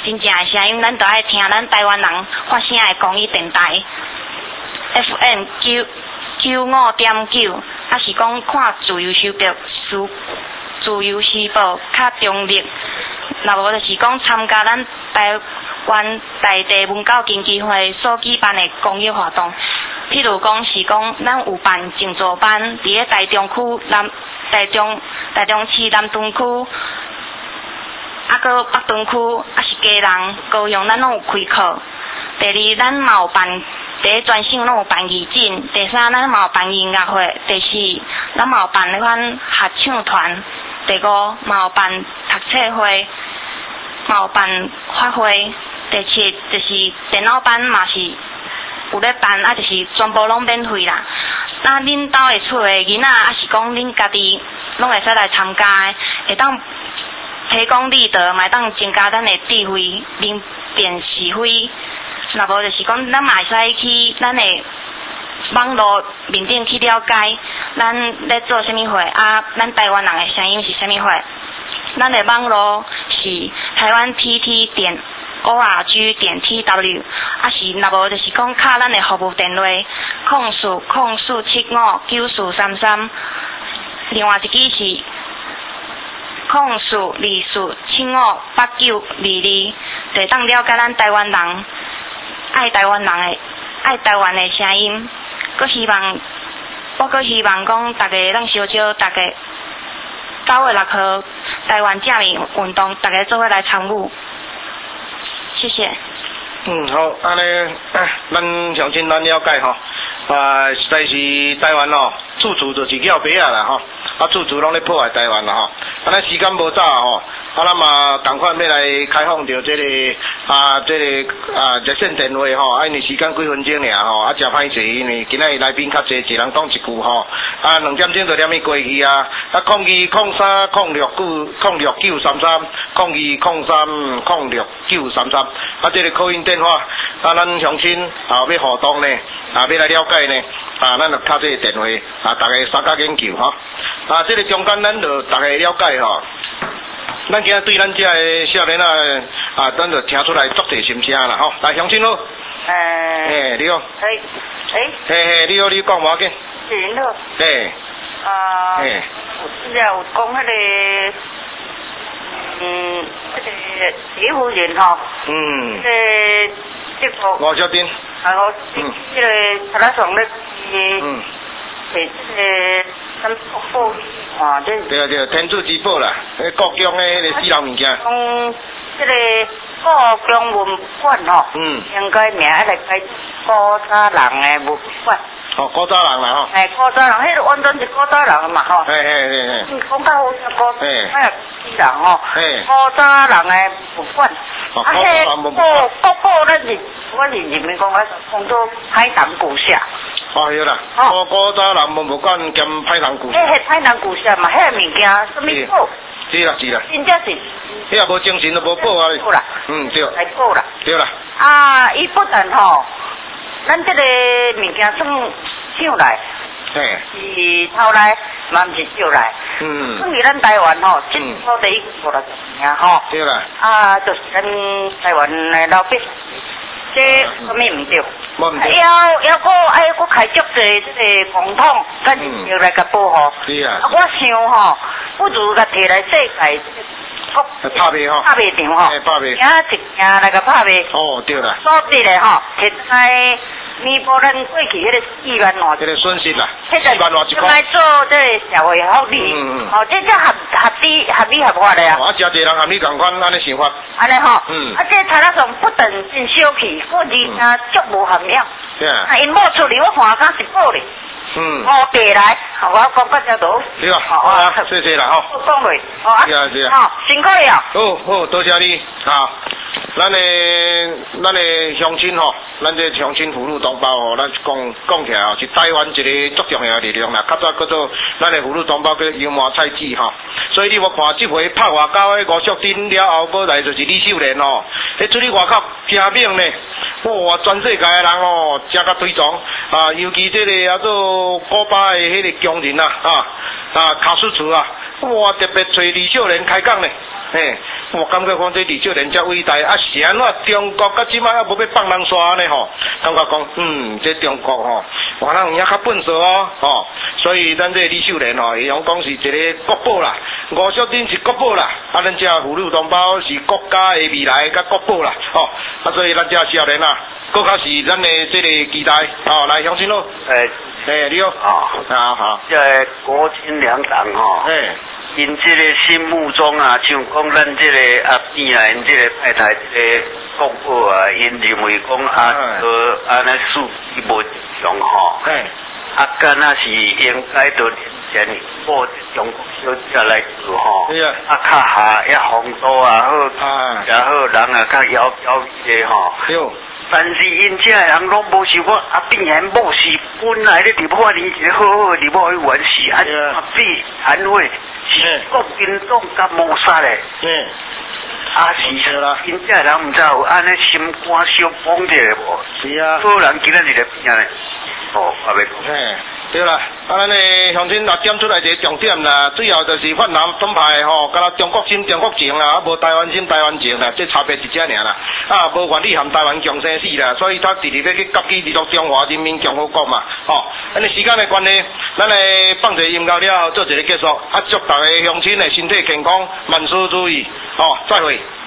真正的声音，咱都爱听咱台湾人发声的公益电台 F M 九九五点九，还是讲看自由时报、自自由时报较中立。若无就是讲参加咱台湾在地文教经济会所举办的公益活动，譬如讲是讲咱有办静坐班，伫咧台中区南台中台中市南屯区，啊搁北屯区，啊是家人高雄，咱拢有开课。第二，咱嘛有办第一专项拢有办义诊，第三，咱嘛有办音乐会，第四，咱嘛有办迄款合唱团，第五，嘛有办读册会，嘛有办发会，第七就是电脑班嘛是有咧办，啊就是全部拢免费啦。那恁兜会厝的囡仔，啊是讲恁家己拢会使来参加的，会当提供理得，嘛会当增加咱的智慧，明辨是非。若无就是讲，咱嘛会使去咱的网络面顶去了解，咱咧做啥物会，啊，咱台湾人的声音是啥物会。咱的网络是台湾 T T 点 O R G 点 T W， 啊是若无就是讲敲咱的服务电话零四零四七五九四三三，另外一支是零四二四七五八九二二，就当了解咱台湾人。爱台湾人的爱台湾的声音，佮希望，我佮希望讲，大家咱小少，大家九月六号台湾正面运动，大家做伙来参与，谢谢。 嗯，好，安尼，咱相信咱了解吼，啊，实在是台湾哦，处处就是叫白啊啦吼，啊，处处拢咧破坏台湾啦吼，安尼时间无早吼。啊，咱嘛赶快要来开放着这个啊，这个啊热线电话吼，啊，因为时间几分钟尔吼，啊，真歹势，因为今仔来宾较济，一人讲一句吼，啊，两点钟就念伊过去啊，啊，空二空三空六九空六九三三空二空三空六九三三，啊，这个口音电话，啊，咱相信啊要互动呢，啊要来了解呢，啊，咱就敲这个电话，啊，大家三家研究吼，啊，这个中间咱就大家了解吼。咱今仔对咱这个少年啊，啊，咱就听出来足侪心声啦吼。来，乡亲咯。 诶。 诶，你好。 诶。诶。 嘿嘿，你好，你讲无要紧。 是你好。 诶。 啊。 诶。 有有讲迄个，嗯，迄个李夫人吼。 嗯。 迄个这个。 吴小丁。 啊，我嗯。迄个查拉爽咧， 嗯。 摕这个咱国宝啊，这。 对啊对啊，天主之宝啦，迄国中诶迄个私人物件。 嗯，这个国中文馆吼， 嗯， 应该名来开古早人诶文馆。 哦，古早人啦吼。 哎，古早人，迄个完全是古早人嘛吼。 嘿嘿嘿嘿。 嗯，讲到好像古，哎呀，私人吼。 嘿。 古早人诶文馆。 哦，古早人文馆。 啊，迄国宝咱是，我是人民讲啊，讲做海棠古社。 哦，对啦，古古早人文物馆兼海棠古社。 迄迄海棠古社嘛，迄个物件什么宝？ 是啦是啦。 真正是。 迄也无精神都无宝啊。 宝啦。 嗯，对。 来宝啦。 对啦。 啊，伊不但吼，咱这个物件算抢来， 嘿。 是偷来，嘛毋是借来。 嗯。 算是咱台湾吼，这土地五六十年吼。 对啦。 啊，就是咱台湾的老百姓。这什么唔对？ 无唔对。 要要个哎，我开足这这个公帑，咱就来甲保护。 是啊。 我想吼，不如甲摕来世界国拍卖吼。 拍卖场吼。 拍卖。 行一行来甲拍卖。 哦，对啦。 所得的吼，摕来弥补咱过去迄个四万偌。 这个损失啦。 四万偌一块。 来做这个社会福利。嗯嗯。哦，这这合合理合理合法的啊。 啊，真侪人和你共款安尼想法。 安尼吼。 嗯。 啊，这查拉上不但真小气，我而且足无涵养。 对啊。 啊，因某出嚟，我看敢是宝哩。 嗯。 哦，白来，我讲到这度。 对啊。好啊，谢谢啦吼。 我讲落，哦啊。 是啊是啊。 好，辛苦了。 好好，多谢你啊。咱的咱的乡亲吼，咱这乡亲妇女同胞吼，咱讲讲起来吼，是台湾一个足重要的力量啦。较早叫做咱的妇女同胞叫油麻菜籽吼，所以你无看这回拍外交的吴淑珍了后，过来就是李秀莲吼，迄出去外口拼命呢，哇，全世界的人哦，真甲推崇啊，尤其这个叫做古巴的迄个强人啊，啊啊卡苏茨啊，哇，特别找李秀莲开讲呢。 嘿，我感觉讲这李少年遮伟大，啊是安怎中国到即摆还无要放人刷呢吼？感觉讲，嗯，这中国吼，哇，人也较笨拙哦，吼，所以咱这李少年吼，伊讲讲是一个国宝啦，吴淑珍是国宝啦，啊，咱遮妇女同胞是国家的未来甲国宝啦，吼，啊，所以咱遮少年啊，更较是咱的这个期待，哦，来乡亲咯， 诶诶，你好， 啊， 啊好， 这个国亲两党吼， 诶， 因这个心目中啊，像讲咱这个阿扁啊，因这个派台这个国宝啊，因认为讲啊，个安尼数据无强吼， 嘿， 啊，敢若是应该到年前报中国小姐来做吼， 对啊， 啊，较下也风度啊好， 啊， 也好，人啊较摇摇些吼。 对。 但是因这人拢无想讲阿扁还某是本来咧立法年一个好好的立法委员是安阿扁韩会是国民党甲谋杀咧， 嗯， 啊是因这人毋知有安尼心肝小绑者无？ 是啊， 好人今仔日咧变咧，哦，阿袂讲。 嘿，对啦，啊，咱诶乡亲也点出来一个重点啦，主要就是泛蓝党派吼，甲咱中国心、中国情啦，啊无台湾心、台湾情啦，这差别是这尔啦，啊，无愿意含台湾共生死啦，所以他直直要去割据入中华人民共和国嘛，吼，安尼时间的关系，咱来放一个音乐了，做一个结束，啊，祝大家乡亲的身体健康，万事如意，吼，再会。